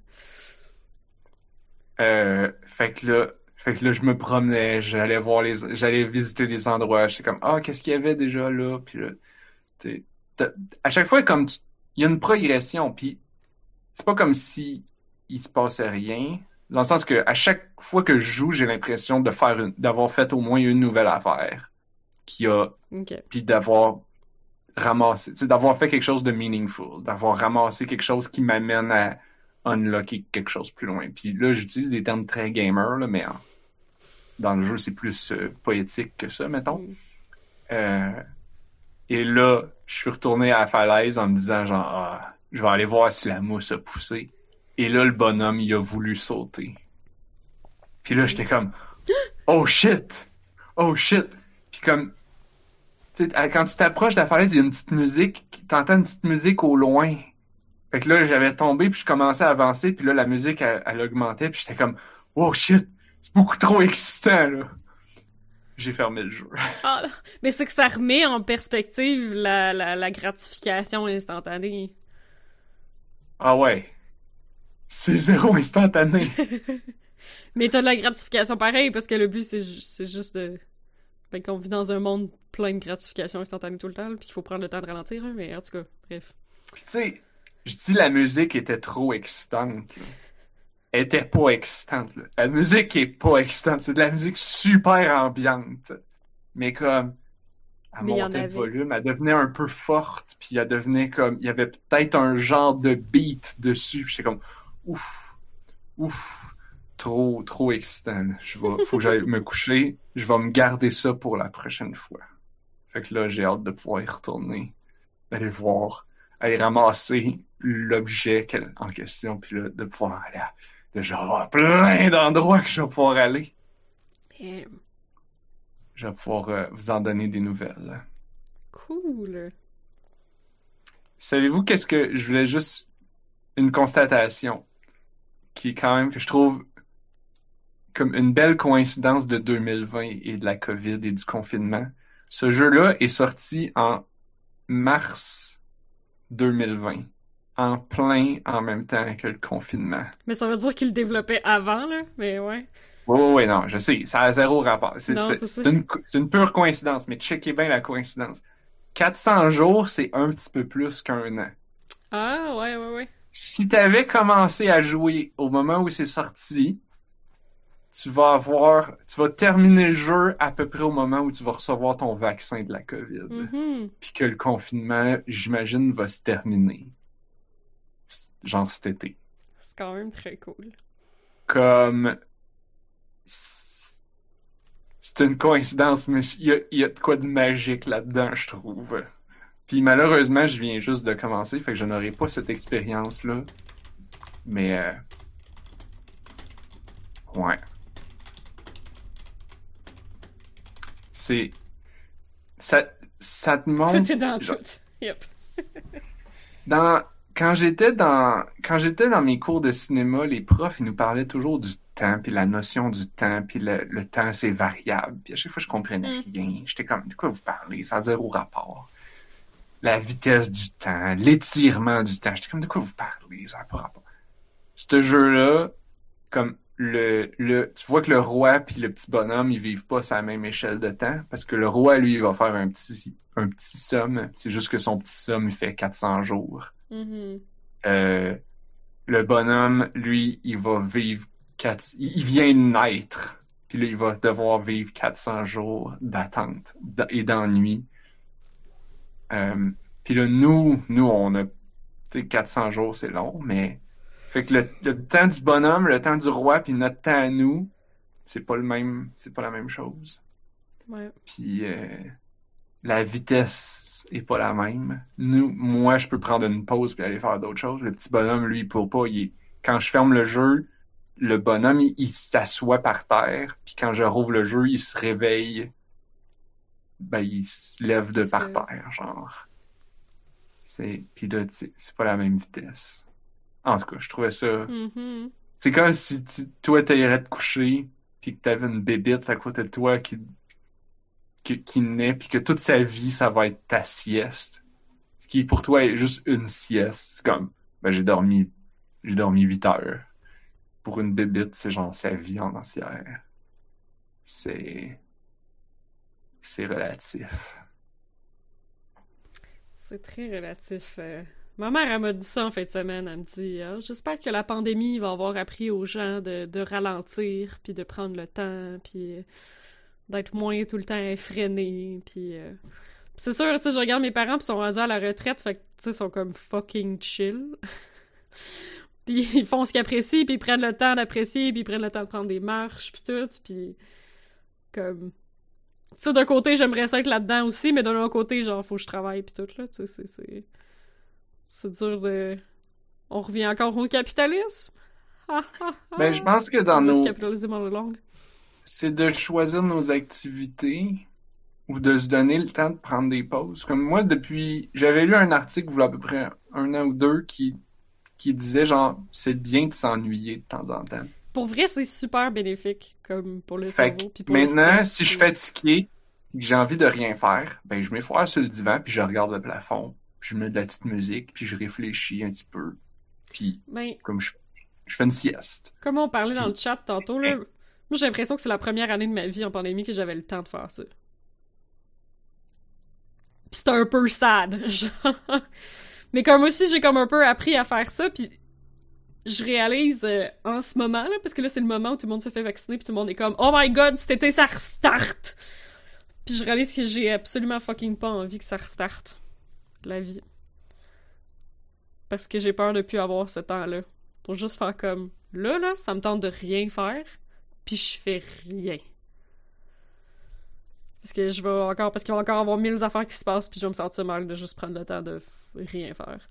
Euh, fait que là, fait que là, je me promenais, j'allais voir les, j'allais visiter les endroits. J'étais comme, ah, qu'est-ce qu'il y avait déjà là? Puis là, tu sais, t'as- à chaque fois, comme, tu- il y a une progression, puis c'est pas comme si il se passait rien. Dans le sens que à chaque fois que je joue, j'ai l'impression de faire une- d'avoir fait au moins une nouvelle affaire. Qui a, Ok. puis d'avoir ramassé, tu sais, d'avoir fait quelque chose de meaningful, d'avoir ramassé quelque chose qui m'amène à unlocker quelque chose plus loin. Puis là, j'utilise des termes très gamer, là, mais en- dans le jeu, c'est plus euh, poétique que ça, mettons. Mm. Euh, et là, je suis retourné à la falaise en me disant genre, ah, je vais aller voir si la mousse a poussé. Et là, le bonhomme, il a voulu sauter. Puis là, j'étais comme, oh shit! Oh shit! Puis comme, tu sais, quand tu t'approches de la falaise, il y a une petite musique, t'entends une petite musique au loin. Fait que là, j'avais tombé, puis je commençais à avancer, puis là, la musique, elle, elle augmentait, puis j'étais comme, oh shit! C'est beaucoup trop excitant, là! J'ai fermé le jeu. Ah, mais c'est que ça remet en perspective la, la, la gratification instantanée. Ah ouais. C'est zéro instantané. Mais t'as de la gratification pareil, parce que le but, c'est ju- c'est juste de... Ben, qu'on vit dans un monde plein de gratification instantanée tout le temps, là, puis qu'il faut prendre le temps de ralentir, hein, mais en tout cas, bref. Puis tu sais, je dis la musique était trop excitante, là. Elle était pas excitante, là. La musique est pas excitante. C'est de la musique super ambiante. Mais comme, elle Mais il y en montait de avait. volume, elle devenait un peu forte, puis elle devenait comme, il y avait peut-être un genre de beat dessus. Puis j'étais comme, ouf, ouf, trop, trop excitant, là. Je vais, faut que j'aille me coucher. Je vais me garder ça pour la prochaine fois. Fait que là, j'ai hâte de pouvoir y retourner, d'aller voir, aller ramasser l'objet qu'elle- en question, puis là, de pouvoir aller à... Là, je vais avoir plein d'endroits que je vais pouvoir aller. Damn. Je vais pouvoir euh, vous en donner des nouvelles. Cool. Savez-vous qu'est-ce que... Je voulais juste... Une constatation qui est quand même que je trouve comme une belle coïncidence de deux mille vingt et de la COVID et du confinement. Ce jeu-là est sorti en mars deux mille vingt, en plein en même temps que le confinement. Mais ça veut dire qu'il le développait avant, là. Mais ouais. Oui, oui, oui, non, je sais, ça a zéro rapport. C'est, Non, c'est, c'est c'est ça. une, c'est une pure coïncidence, mais checkez bien la coïncidence. quatre cents jours, c'est un petit peu plus qu'un an. Ah, ouais, ouais, ouais. Si t'avais commencé à jouer au moment où c'est sorti, tu vas avoir, tu vas terminer le jeu à peu près au moment où tu vas recevoir ton vaccin de la COVID. Mhm. Puis que le confinement, j'imagine, va se terminer. Genre cet été. C'est quand même très cool. Comme... C'est une coïncidence, mais il y a, il y a de quoi de magique là-dedans, je trouve. Puis malheureusement, je viens juste de commencer, fait que je n'aurai pas cette expérience-là. Mais... Euh... Ouais. C'est... Ça, ça te montre... Tout est dans genre, tout. Yep. dans... Quand j'étais dans... Quand j'étais dans mes cours de cinéma, les profs, ils nous parlaient toujours du temps, puis la notion du temps, puis le, le temps, c'est variable. Puis à chaque fois, je comprenais Mm. rien. J'étais comme, de quoi vous parlez? Ça a zéro rapport. La vitesse du temps, l'étirement du temps. J'étais comme, de quoi vous parlez? Ça n'a pas rapport. Ce jeu-là, comme le, le, tu vois que le roi puis le petit bonhomme, ils vivent pas sur la même échelle de temps, parce que le roi, lui, il va faire un petit, un petit somme. C'est juste que son petit somme, il fait quatre cents jours. Mhm. Euh, le bonhomme, lui, il va vivre quatre... il il vient de naître. Puis là, il va devoir vivre quatre cents jours d'attente d- et d'ennui. Euh, puis là, nous, nous, on a, tu sais, quatre cents jours, c'est long, mais fait que le, le temps du bonhomme, le temps du roi, puis notre temps à nous, c'est pas le même, c'est pas la même chose. Ouais. Puis euh, la vitesse est pas la même. Nous, moi, je peux prendre une pause puis aller faire d'autres choses. Le petit bonhomme, lui, il peut pas. Il est... Quand je ferme le jeu, le bonhomme, il, il s'assoit par terre. Puis quand je rouvre le jeu, il se réveille. Ben, il se lève de par C'est- terre, genre. C'est... Puis là, tu sais, c'est pas la même vitesse. En tout cas, je trouvais ça... Mhm. C'est comme si tu- toi, t'irais te coucher puis que t'avais une bébite à côté de toi qui qui, qui naît, puis que toute sa vie, ça va être ta sieste. Ce qui, pour toi, est juste une sieste. C'est comme, ben, j'ai dormi, j'ai dormi huit heures. Pour une bébite, c'est genre sa vie en entière. C'est, c'est relatif. C'est très relatif. euh. Ma mère, elle m'a dit ça en fin de semaine. Elle me dit Ah, j'espère que la pandémie va avoir appris aux gens de, de ralentir, puis de prendre le temps, puis euh, d'être moins tout le temps effréné. Puis euh, puis c'est sûr, tu sais, je regarde mes parents, puis ils sont rendus à la retraite, fait que, tu sais, ils sont comme fucking chill. Puis ils font ce qu'ils apprécient, puis ils prennent le temps d'apprécier, puis ils prennent le temps de prendre des marches, puis tout, puis comme... Tu sais, d'un côté, j'aimerais ça être là-dedans aussi, mais d'un autre côté, genre, faut que je travaille, puis tout, là, tu sais, c'est... c'est... C'est dur de... On revient encore au capitalisme? Ah, ah, ah. Ben, je pense que dans On va se nos, capitaliser dans le long. c'est de choisir nos activités ou de se donner le temps de prendre des pauses. Comme moi, depuis, j'avais lu un article, il y a à peu près un an ou deux, qui, qui disait genre, c'est bien de s'ennuyer de temps en temps. Pour vrai, c'est super bénéfique, comme pour le Fait que cerveau, puis pour le maintenant, stress, si je suis puis- fatigué et que j'ai envie de rien faire, ben je m'effoire sur le divan puis je regarde le plafond, puis je mets de la petite musique, puis je réfléchis un petit peu, puis Ben, comme je, je fais une sieste. comme on parlait dans le chat tantôt, là, moi j'ai l'impression que c'est la première année de ma vie en pandémie que j'avais le temps de faire ça. Pis c'était un peu sad, genre. Mais comme aussi, j'ai comme un peu appris à faire ça, puis je réalise euh, en ce moment, là, parce que là, c'est le moment où tout le monde se fait vacciner, puis tout le monde est comme « Oh my god, cet été, ça restart! » Puis je réalise que j'ai absolument fucking pas envie que ça restarte, la vie. Parce que j'ai peur de plus avoir ce temps-là. Pour juste faire comme « Là, là, ça me tente de rien faire, puis je fais rien. » Parce que je vais encore... Parce qu'il va encore avoir mille affaires qui se passent, puis je vais me sentir mal de juste prendre le temps de f- rien faire.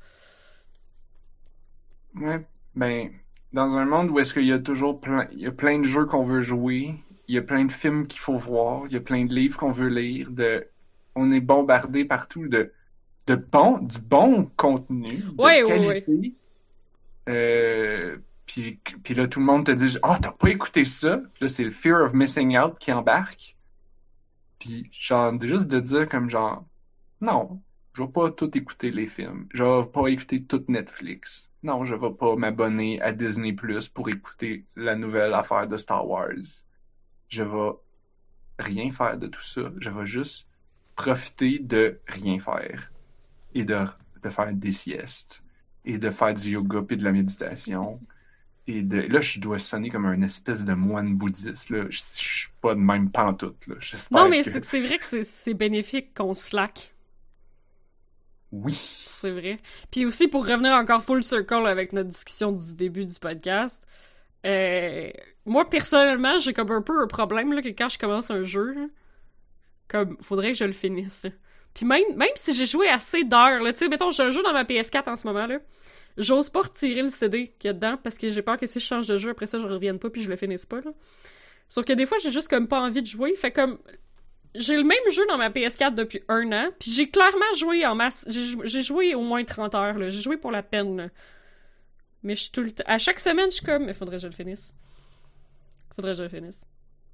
Ouais, ben dans un monde où est-ce qu'il y a toujours plein, il y a plein de jeux qu'on veut jouer, il y a plein de films qu'il faut voir, il y a plein de livres qu'on veut lire, de, on est bombardé partout de, de bon, du bon contenu, de Ouais, ouais, qualité. Euh, puis, puis là, tout le monde te dit « Ah, oh, t'as pas écouté ça? » Puis là, c'est le fear of missing out qui embarque. Puis genre, juste de dire comme genre « Non, je vais pas tout écouter les films. Je vais pas écouter tout Netflix. Non, je vais pas m'abonner à Disney Plus pour écouter la nouvelle affaire de Star Wars. Je vais rien faire de tout ça. Je vais juste profiter de rien faire. Et de, de faire des siestes. Et de faire du yoga puis de la méditation. Et de, là, je dois sonner comme un espèce de moine bouddhiste. Là. Je, je suis pas de même pantoute. Là. J'espère Non, mais que... c'est, c'est vrai que c'est, c'est bénéfique qu'on slack. Oui. C'est vrai. Puis aussi, pour revenir encore full circle avec notre discussion du début du podcast, euh, moi, personnellement, j'ai comme un peu un problème là, que quand je commence un jeu, là, comme, faudrait que je le finisse. Là. Puis même, même si j'ai joué assez d'heures, là, tu sais, mettons, j'ai un jeu dans ma P S quatre en ce moment, là, j'ose pas retirer le C D qu'il y a dedans, parce que j'ai peur que si je change de jeu, après ça, je revienne pas puis je le finisse pas, là. Sauf que des fois, j'ai juste comme pas envie de jouer, fait comme... J'ai le même jeu dans ma P S quatre depuis un an, puis j'ai clairement joué en masse. J'ai, j'ai joué au moins trente heures, là. J'ai joué pour la peine, là. Mais je suis tout le temps... À chaque semaine, je suis comme... Mais faudrait que je le finisse. Faudrait que je le finisse.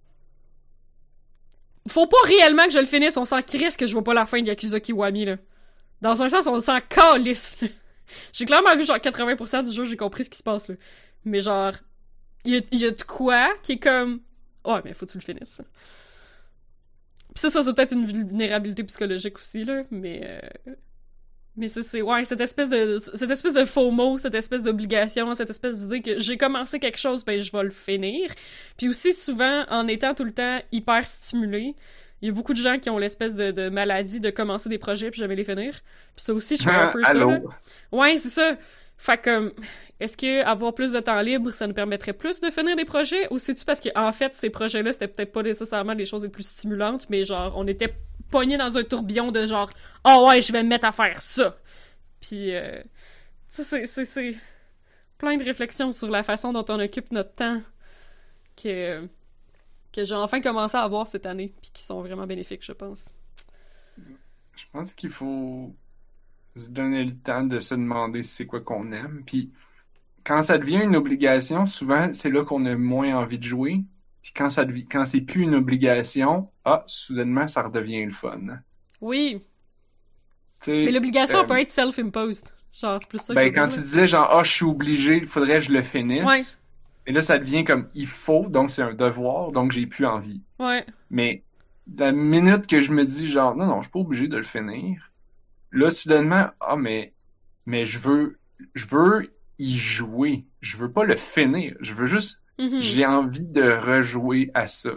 Faut pas réellement que je le finisse, on s'en crisse que je vois pas la fin de Yakuza Kiwami, là. Dans un sens, on s'en calisse, là. J'ai clairement vu genre quatre-vingts pour cent du jeu, j'ai compris ce qui se passe, là. Mais genre... Il y a, y a de quoi qui est comme... Ouais, mais faut que tu le finisses. Pis ça, ça c'est peut-être une vulnérabilité psychologique aussi, là, mais... Euh... Mais ça, c'est... Ouais, cette espèce de... Cette espèce de FOMO, cette espèce d'obligation, cette espèce d'idée que j'ai commencé quelque chose, ben je vais le finir. Puis aussi, souvent, en étant tout le temps hyper stimulé, il y a beaucoup de gens qui ont l'espèce de, de maladie de commencer des projets puis jamais les finir. Puis ça aussi, je fais un peu ça, là. Ouais, c'est ça. Fait que... Est-ce que avoir plus de temps libre, ça nous permettrait plus de finir des projets? Ou c'est-tu parce que, en fait, ces projets-là, c'était peut-être pas nécessairement les choses les plus stimulantes, mais genre, on était pognés dans un tourbillon de genre, ah oh ouais, je vais me mettre à faire ça. Puis, euh, tu sais, c'est, c'est, c'est plein de réflexions sur la façon dont on occupe notre temps que, que j'ai enfin commencé à avoir cette année, puis qui sont vraiment bénéfiques, je pense. Je pense qu'il faut se donner le temps de se demander c'est quoi qu'on aime, puis quand ça devient une obligation, souvent, c'est là qu'on a moins envie de jouer. Puis quand ça devient, quand c'est plus une obligation, ah, soudainement, ça redevient le fun. Oui. T'sais, mais l'obligation euh, peut être self-imposed. Genre, c'est plus ça que ben, je veux quand dire, tu là. disais genre, ah, je suis obligé, il faudrait que je le finisse. Ouais. Et là, ça devient comme, il faut, donc c'est un devoir, donc j'ai plus envie. Ouais. Mais la minute que je me dis genre, non, non, je suis pas obligé de le finir. Là, soudainement, ah, mais, mais je veux, je veux y jouer. Je veux pas le finir. Je veux juste... Mm-hmm. J'ai envie de rejouer à ça.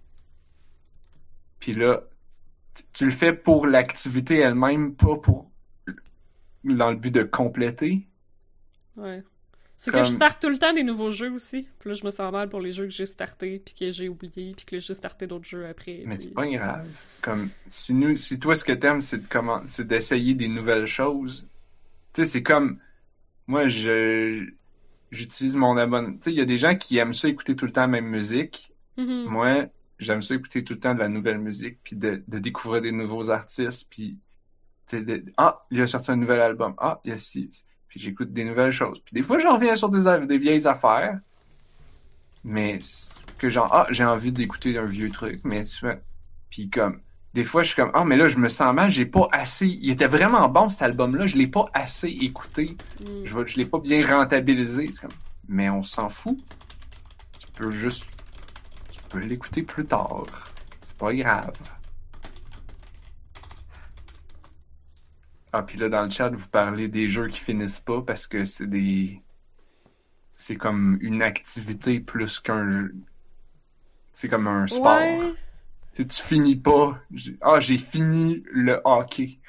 Puis là, t- tu le fais pour l'activité elle-même, pas pour... dans le but de compléter. Ouais. C'est Comme... que je starte tout le temps des nouveaux jeux aussi. Puis là, je me sens mal pour les jeux que j'ai startés, puis que j'ai oubliés, puis que là, j'ai starté d'autres jeux après. Mais puis... c'est pas grave. Comme, si, nous, si toi, ce que t'aimes, c'est, de comment... c'est d'essayer des nouvelles choses, tu sais, c'est comme... Moi, je j'utilise mon abonnement. Tu sais, il y a des gens qui aiment ça écouter tout le temps la même musique. Mm-hmm. Moi, j'aime ça écouter tout le temps de la nouvelle musique, puis de, de découvrir des nouveaux artistes, puis tu sais, de... ah, il a sorti un nouvel album. Ah, il y a ci. Puis j'écoute des nouvelles choses. Puis des fois, je reviens sur des, des vieilles affaires, mais que genre, ah, j'ai envie d'écouter un vieux truc, mais souvent... Puis comme... Des fois, je suis comme, ah, mais là, je me sens mal, j'ai pas assez... Il était vraiment bon, cet album-là, je l'ai pas assez écouté. Mm. Je, je l'ai pas bien rentabilisé. C'est comme, mais on s'en fout. Tu peux juste... Tu peux l'écouter plus tard. C'est pas grave. Ah, puis là, dans le chat, vous parlez des jeux qui finissent pas parce que c'est des... C'est comme une activité plus qu'un jeu. C'est comme un sport. Ouais. Tu tu finis pas. J'ai... Ah, j'ai fini le hockey.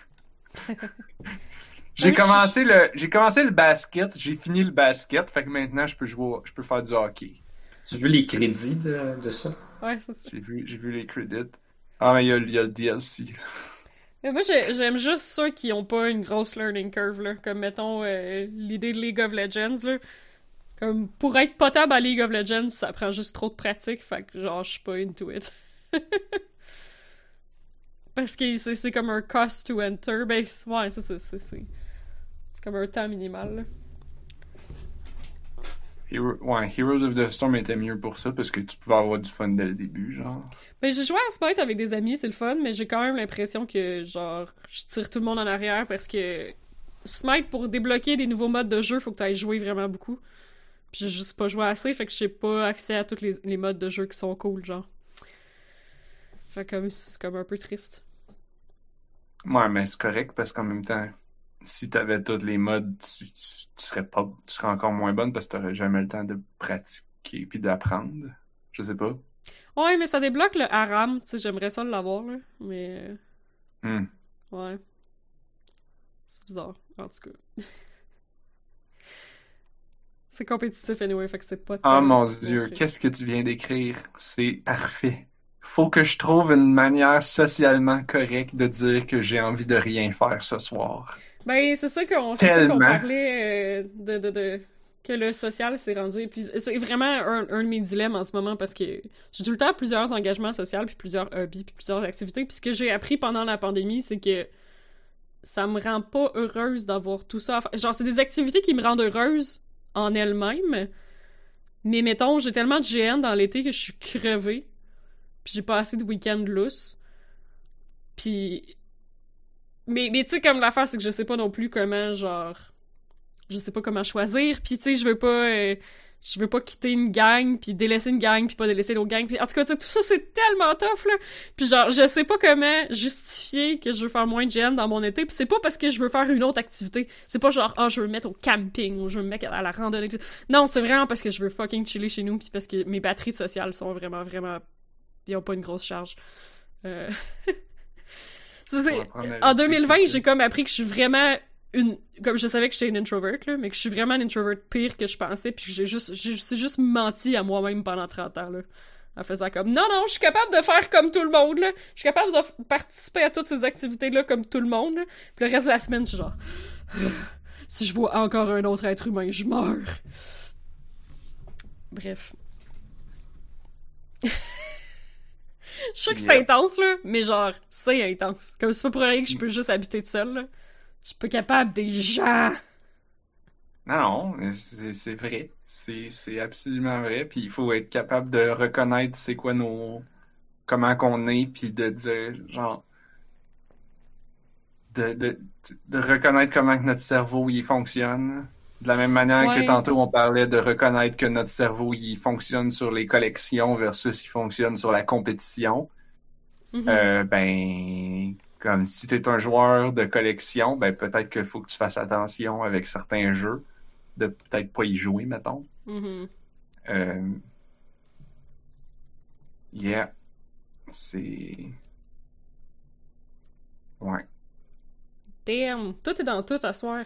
j'ai commencé le, j'ai commencé le basket, j'ai fini le basket, fait que maintenant je peux jouer, je peux faire du hockey. Tu as vu les crédits de, de ça? Ouais, c'est ça. J'ai vu, j'ai vu les crédits. Ah, mais il y a, il y a le D L C. Mais moi, j'ai, j'aime juste ceux qui ont pas une grosse learning curve, là. Comme, mettons, euh, l'idée de League of Legends, là. Comme, pour être potable à League of Legends, ça prend juste trop de pratique, fait que, genre, je suis pas into it. Parce que c'est, c'est comme un cost to enter. Ben, ouais, ça, c'est, c'est, c'est, c'est comme un temps minimal, là. Hero... Ouais, Heroes of the Storm était mieux pour ça parce que tu pouvais avoir du fun dès le début, genre. Ben, j'ai joué à Smite avec des amis, c'est le fun, mais j'ai quand même l'impression que, genre, je tire tout le monde en arrière parce que Smite, pour débloquer des nouveaux modes de jeu, faut que tu ailles jouer vraiment beaucoup. Puis j'ai juste pas joué assez, fait que j'ai pas accès à tous les, les modes de jeu qui sont cool, genre. Fait comme, c'est comme un peu triste. Ouais, mais c'est correct parce qu'en même temps, si t'avais tous les modes, tu, tu, tu serais pas, tu serais encore moins bonne parce que t'aurais jamais le temps de pratiquer puis d'apprendre. Je sais pas. Ouais, mais ça débloque le haram, tu sais, j'aimerais ça l'avoir, là, mais... Hmm. Ouais. C'est bizarre, en tout cas. C'est compétitif anyway, fait que c'est pas... Oh mon tellement Dieu, montré. qu'est-ce que tu viens d'écrire? C'est parfait. Faut que je trouve une manière socialement correcte de dire que j'ai envie de rien faire ce soir. Ben, c'est ça qu'on c'est ça qu'on Tellement. parlait euh, de, de, de... que le social s'est rendu... Puis c'est vraiment un, un de mes dilemmes en ce moment, parce que j'ai tout le temps plusieurs engagements sociaux, puis plusieurs hobbies, puis plusieurs activités, puis ce que j'ai appris pendant la pandémie, c'est que ça me rend pas heureuse d'avoir tout ça à faire. Genre, c'est des activités qui me rendent heureuse en elles-mêmes, mais mettons, j'ai tellement de G N dans l'été que je suis crevée, puis j'ai pas assez de week-end lousse, puis... Mais, mais tu sais, comme l'affaire, c'est que je sais pas non plus comment, genre... Je sais pas comment choisir, puis tu sais, je veux pas... euh, je veux pas quitter une gang, puis délaisser une gang, puis pas délaisser l'autre gang, puis en tout cas, tu sais, tout ça, c'est tellement tough, là! Puis genre, je sais pas comment justifier que je veux faire moins de G N dans mon été, puis c'est pas parce que je veux faire une autre activité. C'est pas genre, ah, oh, je veux me mettre au camping, ou je veux me mettre à la randonnée. Non, c'est vraiment parce que je veux fucking chiller chez nous, puis parce que mes batteries sociales sont vraiment, vraiment... Ils ont pas une grosse charge. Euh... c'est, c'est... En deux mille vingt, j'ai comme appris que je suis vraiment... une comme je savais que j'étais une introvert là, mais que je suis vraiment une introvert pire que je pensais, puis que j'ai juste j'ai juste menti à moi-même pendant trente ans là, en faisant comme non non, je suis capable de faire comme tout le monde là, je suis capable de f- participer à toutes ces activités là comme tout le monde là. Puis le reste de la semaine, je suis genre si je vois encore un autre être humain, je meurs. Bref. Je sais que c'est Yep. intense là, mais genre c'est intense. Comme c'est pas pour rien que je peux juste habiter tout seul là. Je suis pas capable des gens. Non, non, mais c'est c'est vrai. C'est c'est absolument vrai. Puis il faut être capable de reconnaître c'est quoi nos... comment qu'on est, puis de dire, genre... De, de, de reconnaître comment que notre cerveau, il fonctionne. De la même manière que Ouais. tantôt, on parlait de reconnaître que notre cerveau, il fonctionne sur les collections versus il fonctionne sur la compétition. Mhm. Euh, ben... Comme si t'es un joueur de collection, ben peut-être qu'il faut que tu fasses attention avec certains jeux, de peut-être pas y jouer, mettons. Mhm. Euh... Yeah. C'est... Ouais. Damn. Tout est dans tout à soir.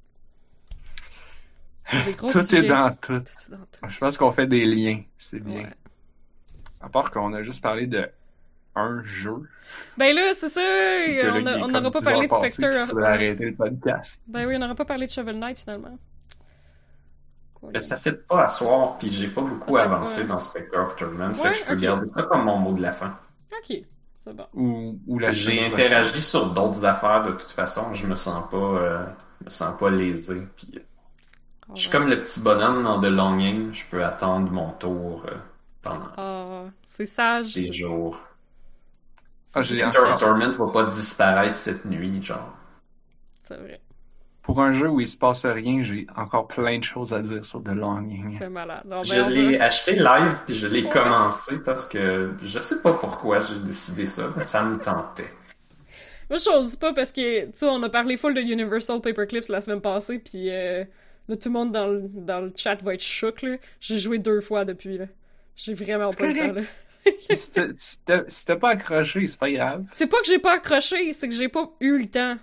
C'est des gros Tout sujets. est dans tout. Tout est dans tout. Je pense qu'on fait des liens, c'est bien. Ouais. À part qu'on a juste parlé de un jeu. Ben là, c'est ça. puis que là, On il a- est on comme n'aura pas dix parlé heures de passées, Spectre. puis il of- faudrait ouais. arrêter le podcast. Ben oui, on n'aura pas parlé de Shovel Knight finalement. Quoi, Mais ça fait pas à soir, puis j'ai pas beaucoup Ouais, avancé ouais. dans Spectre of Torment, fait Ouais, que je peux ok. garder ça comme mon mot de la fin. Ok, c'est bon. Ou, ou la J'ai semaine prochaine. interagi sur d'autres affaires de toute façon, je me sens pas, euh, je me sens pas lésé. Puis, euh, je suis Alright. comme le petit bonhomme dans The Longing, je peux attendre mon tour euh, pendant Ah, c'est sage. des c'est- jours. Ah, c'est j'ai super Spectre of enfin- sage. Torment va pas disparaître cette nuit, genre. C'est vrai. Pour un jeu où il se passe rien, j'ai encore plein de choses à dire sur The Longing. C'est malade. Non, Je ben, on l'ai va... acheté live puis je l'ai Ouais. commencé parce que je sais pas pourquoi j'ai décidé ça, mais ça me tentait. Moi, je n'ose pas parce que, tu sais, on a parlé full de Universal Paperclips la semaine passée, puis euh, là, tout le monde dans le, dans le chat va être choc, là. J'ai joué deux fois depuis, là. J'ai vraiment C'est pas le temps, correct. là. Si t'as si t'as- si t'as pas accroché, c'est pas grave. C'est pas que j'ai pas accroché, c'est que j'ai pas eu le temps.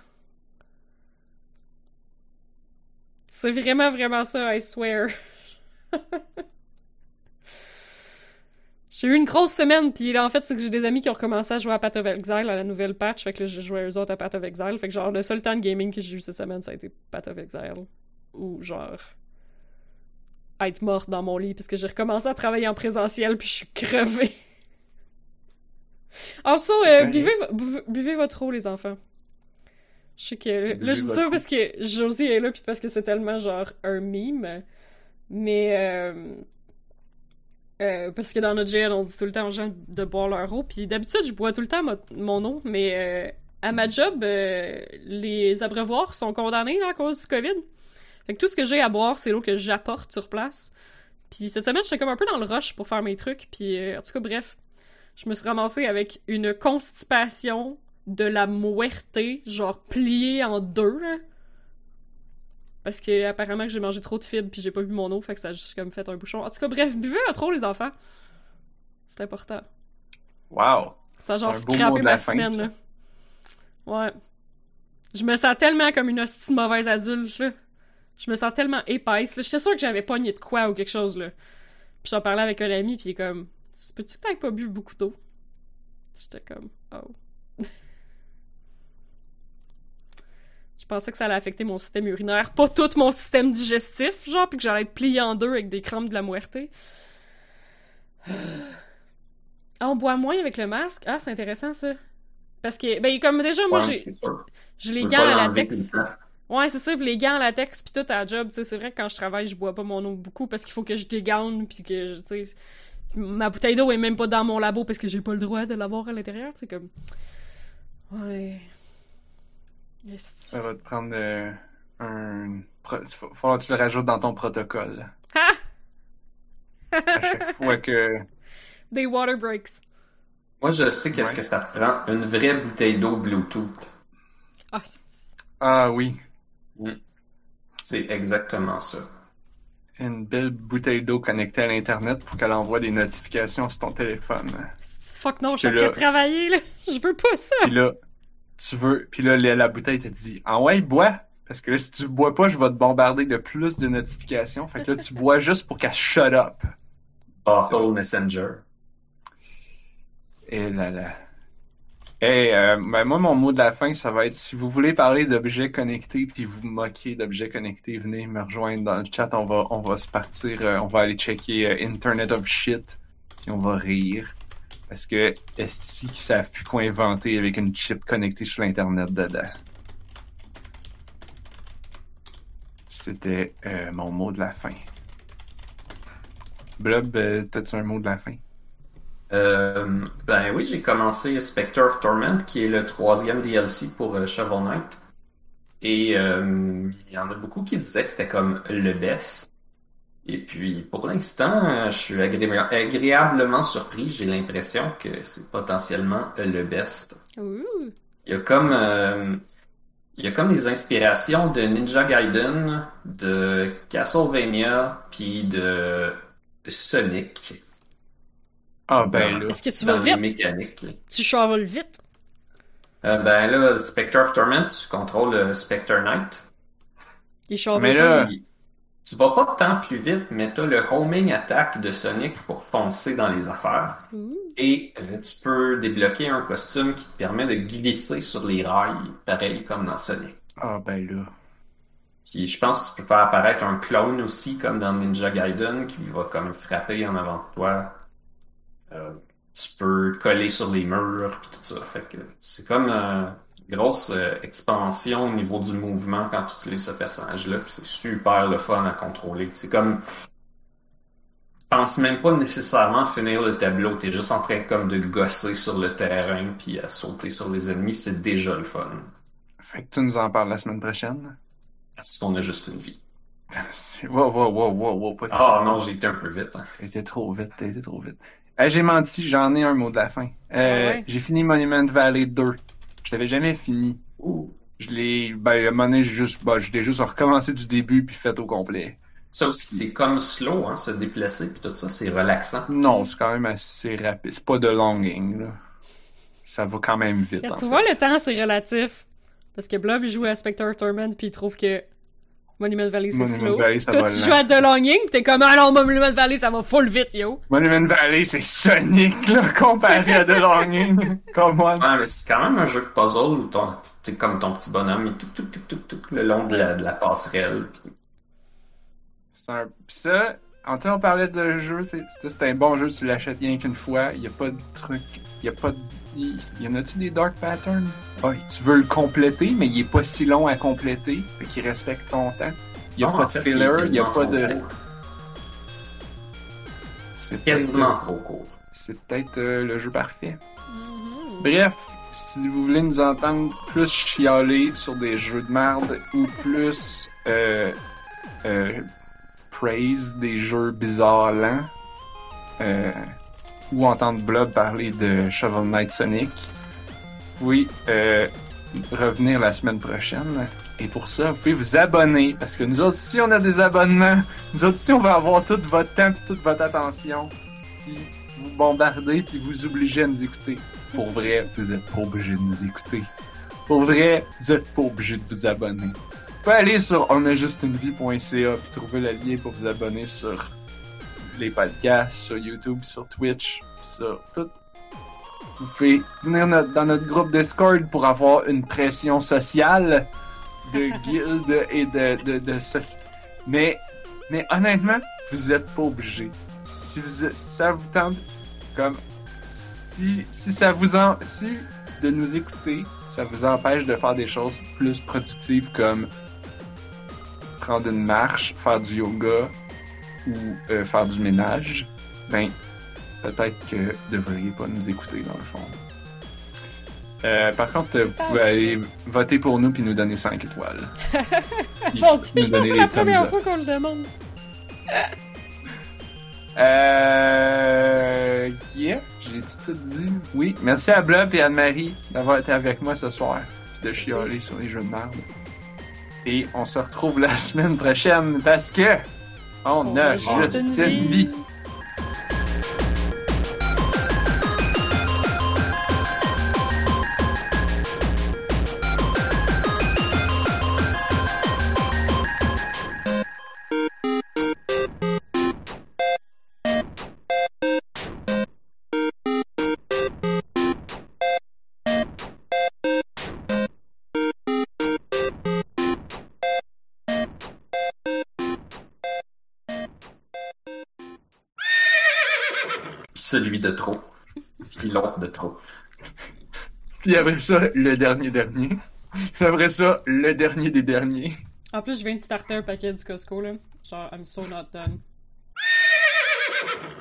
C'est vraiment, vraiment ça, I swear. J'ai eu une grosse semaine, puis là, en fait, c'est que j'ai des amis qui ont recommencé à jouer à Path of Exile, à la nouvelle patch, fait que là, j'ai joué à eux autres à Path of Exile, fait que genre, le seul temps de gaming que j'ai eu cette semaine, ça a été Path of Exile. Ou genre... être morte dans mon lit, parce que j'ai recommencé à travailler en présentiel, puis je suis crevée. Also, C'est euh, correct. buvez, vo- buvez, buvez votre eau, les enfants. Je sais que... Là, Buvez je dis votre ça eau. parce que Josie est là, puis parce que c'est tellement, genre, un meme. Mais, euh, euh, parce que dans notre G L, on dit tout le temps aux gens de boire leur eau, puis d'habitude, je bois tout le temps mo- mon eau, mais euh, à ma job, euh, les abreuvoirs sont condamnés là, à cause du COVID. Fait que tout ce que j'ai à boire, c'est l'eau que j'apporte sur place. Puis cette semaine, j'étais comme un peu dans le rush pour faire mes trucs, puis euh, en tout cas, bref, je me suis ramassée avec une constipation de la muerte, genre pliée en deux, là. Parce que apparemment que j'ai mangé trop de fibres puis j'ai pas bu mon eau, fait que ça a juste comme fait un bouchon. En tout cas, bref, buvez un trop les enfants. C'est important. Wow! Ça a genre C'est un beau mot scrappé de ma la fin, semaine, ça. là. Ouais. Je me sens tellement comme une hostie de mauvaise adulte, là. Je me sens tellement épaisse, là. J'étais sûre que j'avais pogné de quoi ou quelque chose, là. Puis j'en parlais avec un ami, puis il est comme... Peux-tu que t'aies pas bu beaucoup d'eau? J'étais comme... Oh... Je pensais que ça allait affecter mon système urinaire, pas tout mon système digestif, genre, puis que j'allais être plié en deux avec des crampes de la muerte. Ah, on boit moins avec le masque? Ah, c'est intéressant, ça. Parce que, ben, comme déjà, moi, Ouais, j'ai c'est sûr. j'ai les Tu veux gants pas à l'enlever latex. tout le temps. Ouais, c'est ça, pis les gants à latex, pis tout à la job, tu sais, c'est vrai que quand je travaille, je bois pas mon eau beaucoup parce qu'il faut que je dégaine, pis que, je- tu sais, ma bouteille d'eau est même pas dans mon labo parce que j'ai pas le droit de l'avoir à l'intérieur, tu sais, comme... Ouais... Yes. Ça va te prendre euh, un... Pro... Faut falloir que tu le rajoutes dans ton protocole. Ha! À chaque fois que... Des water breaks. Moi, je sais qu'est-ce Ouais. que ça te prend. Une vraie bouteille d'eau Bluetooth. Ah, c'est- Ah oui, C'est exactement ça. une belle bouteille d'eau connectée à l'Internet pour qu'elle envoie des notifications sur ton téléphone. c'est- fuck non, Puis je suis que en train là- de travailler, là. Je veux pas ça. Puis là, tu veux... Puis là, la, la bouteille te dit « Ah ouais, bois! » Parce que là, si tu bois pas, je vais te bombarder de plus de notifications. Fait que là, tu bois juste pour qu'elle shut up. Bottle Messenger. Et là là. Hey, euh, ben moi, mon mot de la fin, ça va être si vous voulez parler d'objets connectés puis vous moquer d'objets connectés, venez me rejoindre dans le chat. On va, on va se partir, euh, on va aller checker euh, Internet of Shit puis on va rire. Parce que est-ce qu'ils savent plus quoi inventer avec une chip connectée sur l'Internet dedans? C'était euh, mon mot de la fin. Blob, euh, t'as-tu un mot de la fin? Euh, ben oui, j'ai commencé Spectre of Torment, qui est le troisième D L C pour euh, Shovel Knight. Et euh, il y en a beaucoup qui disaient que c'était comme le best. Et puis, pour l'instant, euh, je suis agré- agréablement surpris. J'ai l'impression que c'est potentiellement euh, le best. Ouh. Il y a comme, euh, il y a comme des inspirations de Ninja Gaiden, de Castlevania, puis de Sonic. Ah ben là. Est-ce que tu Dans vas les vite? mécaniques. Tu chavoles vite? Euh, ben là, Spectre of Torment, tu contrôles euh, Spectre Knight. Il chavole Mais pas. là- Puis, tu vas pas tant plus vite, mais t'as le homing attack de Sonic pour foncer dans les affaires. Ouh. Et euh, tu peux débloquer un costume qui te permet de glisser sur les rails, pareil comme dans Sonic. Ah ben là. Puis je pense que tu peux faire apparaître un clone aussi, comme dans Ninja Gaiden, qui va comme frapper en avant de toi. Euh, tu peux coller sur les murs, puis tout ça. Fait que c'est comme une grosse euh, expansion au niveau du mouvement quand tu utilises ce personnage-là, puis c'est super le fun à contrôler. C'est comme... Je pense même pas nécessairement finir le tableau, t'es juste en train comme de gosser sur le terrain, puis à sauter sur les ennemis, puis c'est déjà le fun. Fait que tu nous en parles la semaine prochaine? Parce qu'on a juste une vie. C'est... Wow, wow, wow, wow, wow, pas de Ah non, j'ai été un peu vite. Hein. T'as été trop vite, t'as été trop vite. Euh, j'ai menti, j'en ai un mot de la fin. Euh, Ah ouais? J'ai fini Monument Valley deux. Je l'avais jamais fini. Ouh. Je l'ai... Ben, à un moment donné, j'ai juste... Ben, je l'ai juste recommencé du début puis fait au complet. Ça aussi, c'est comme slow, hein, se déplacer, puis tout ça, c'est relaxant. Non, c'est quand même assez rapide. C'est pas de longing, là. Ça va quand même vite, Là, en tu fait. vois, le temps, c'est relatif. Parce que Blob, il joue à Spectre Torment, puis il trouve que Monument Valley, c'est Monument slow. Valley, ça Toi, va tu lent. joues à The Longing, pis t'es comme, ah non, Monument Valley, ça va full vite, yo. Monument Valley, c'est Sonic, là, comparé à The Longing. Come on. Ouais, mais c'est quand même un jeu de puzzle où ton, t'es comme ton petit bonhomme, il tout, tout, tout, tout, tout, le long de la, de la passerelle. Puis... C'est un... Pis ça, en tout cas, on parlait de jeu, c'est c'est un bon jeu, tu l'achètes rien qu'une fois, il y a pas de truc, il y a pas de... Il y en a-tu des dark patterns? Ah, tu veux le compléter, mais il est pas si long à compléter, fait qu'il respecte ton temps. Il y a Non, pas en de fait, filler, il y a est pas dans de... ton cours. C'est peut-être, Quasiment trop court. c'est peut-être euh, le jeu parfait. Mhm. Bref, si vous voulez nous entendre plus chialer sur des jeux de merde ou plus euh, euh, praise des jeux bizarres lents, euh, ou entendre Blob parler de Shovel Knight Sonic, vous pouvez euh, revenir la semaine prochaine. Et pour ça, vous pouvez vous abonner, parce que nous autres, si on a des abonnements, nous autres, si on va avoir tout votre temps et toute votre attention, puis vous bombarder, puis vous obliger à nous écouter. Pour vrai, vous êtes pas obligé de nous écouter. Pour vrai, vous êtes pas obligé de vous abonner. Vous pouvez aller sur onajustunevie point c a puis trouver le lien pour vous abonner sur les podcasts, sur YouTube, sur Twitch, sur tout. Vous pouvez venir notre- dans notre groupe Discord pour avoir une pression sociale de guildes et de, de, de, soci- mais, mais honnêtement, vous êtes pas obligé. Si, vous, si ça vous tente, comme, si, si ça vous en, si de nous écouter, ça vous empêche de faire des choses plus productives comme prendre une marche, faire du yoga ou euh, faire du ménage, ben, peut-être que vous devriez pas nous écouter dans le fond. Euh, par contre, euh, vous Ça, pouvez je- aller voter pour nous puis nous donner cinq étoiles. Puis Mon Dieu, nous je pense que donner c'est des la thumbs première up. fois qu'on le demande. Euh... Yeah, j'ai tout dit. Oui, merci à Blob et Anne-Marie d'avoir été avec moi ce soir puis de chialer sur les jeux de merde. Et on se retrouve la semaine prochaine parce que on, On a a juste juste une une vie. vie. Puis celui de trop. Puis l'autre de trop. Puis après ça, le dernier dernier. Puis après ça, le dernier des derniers. En plus, je viens de starter un paquet du Costco, là. Genre, I'm so not done.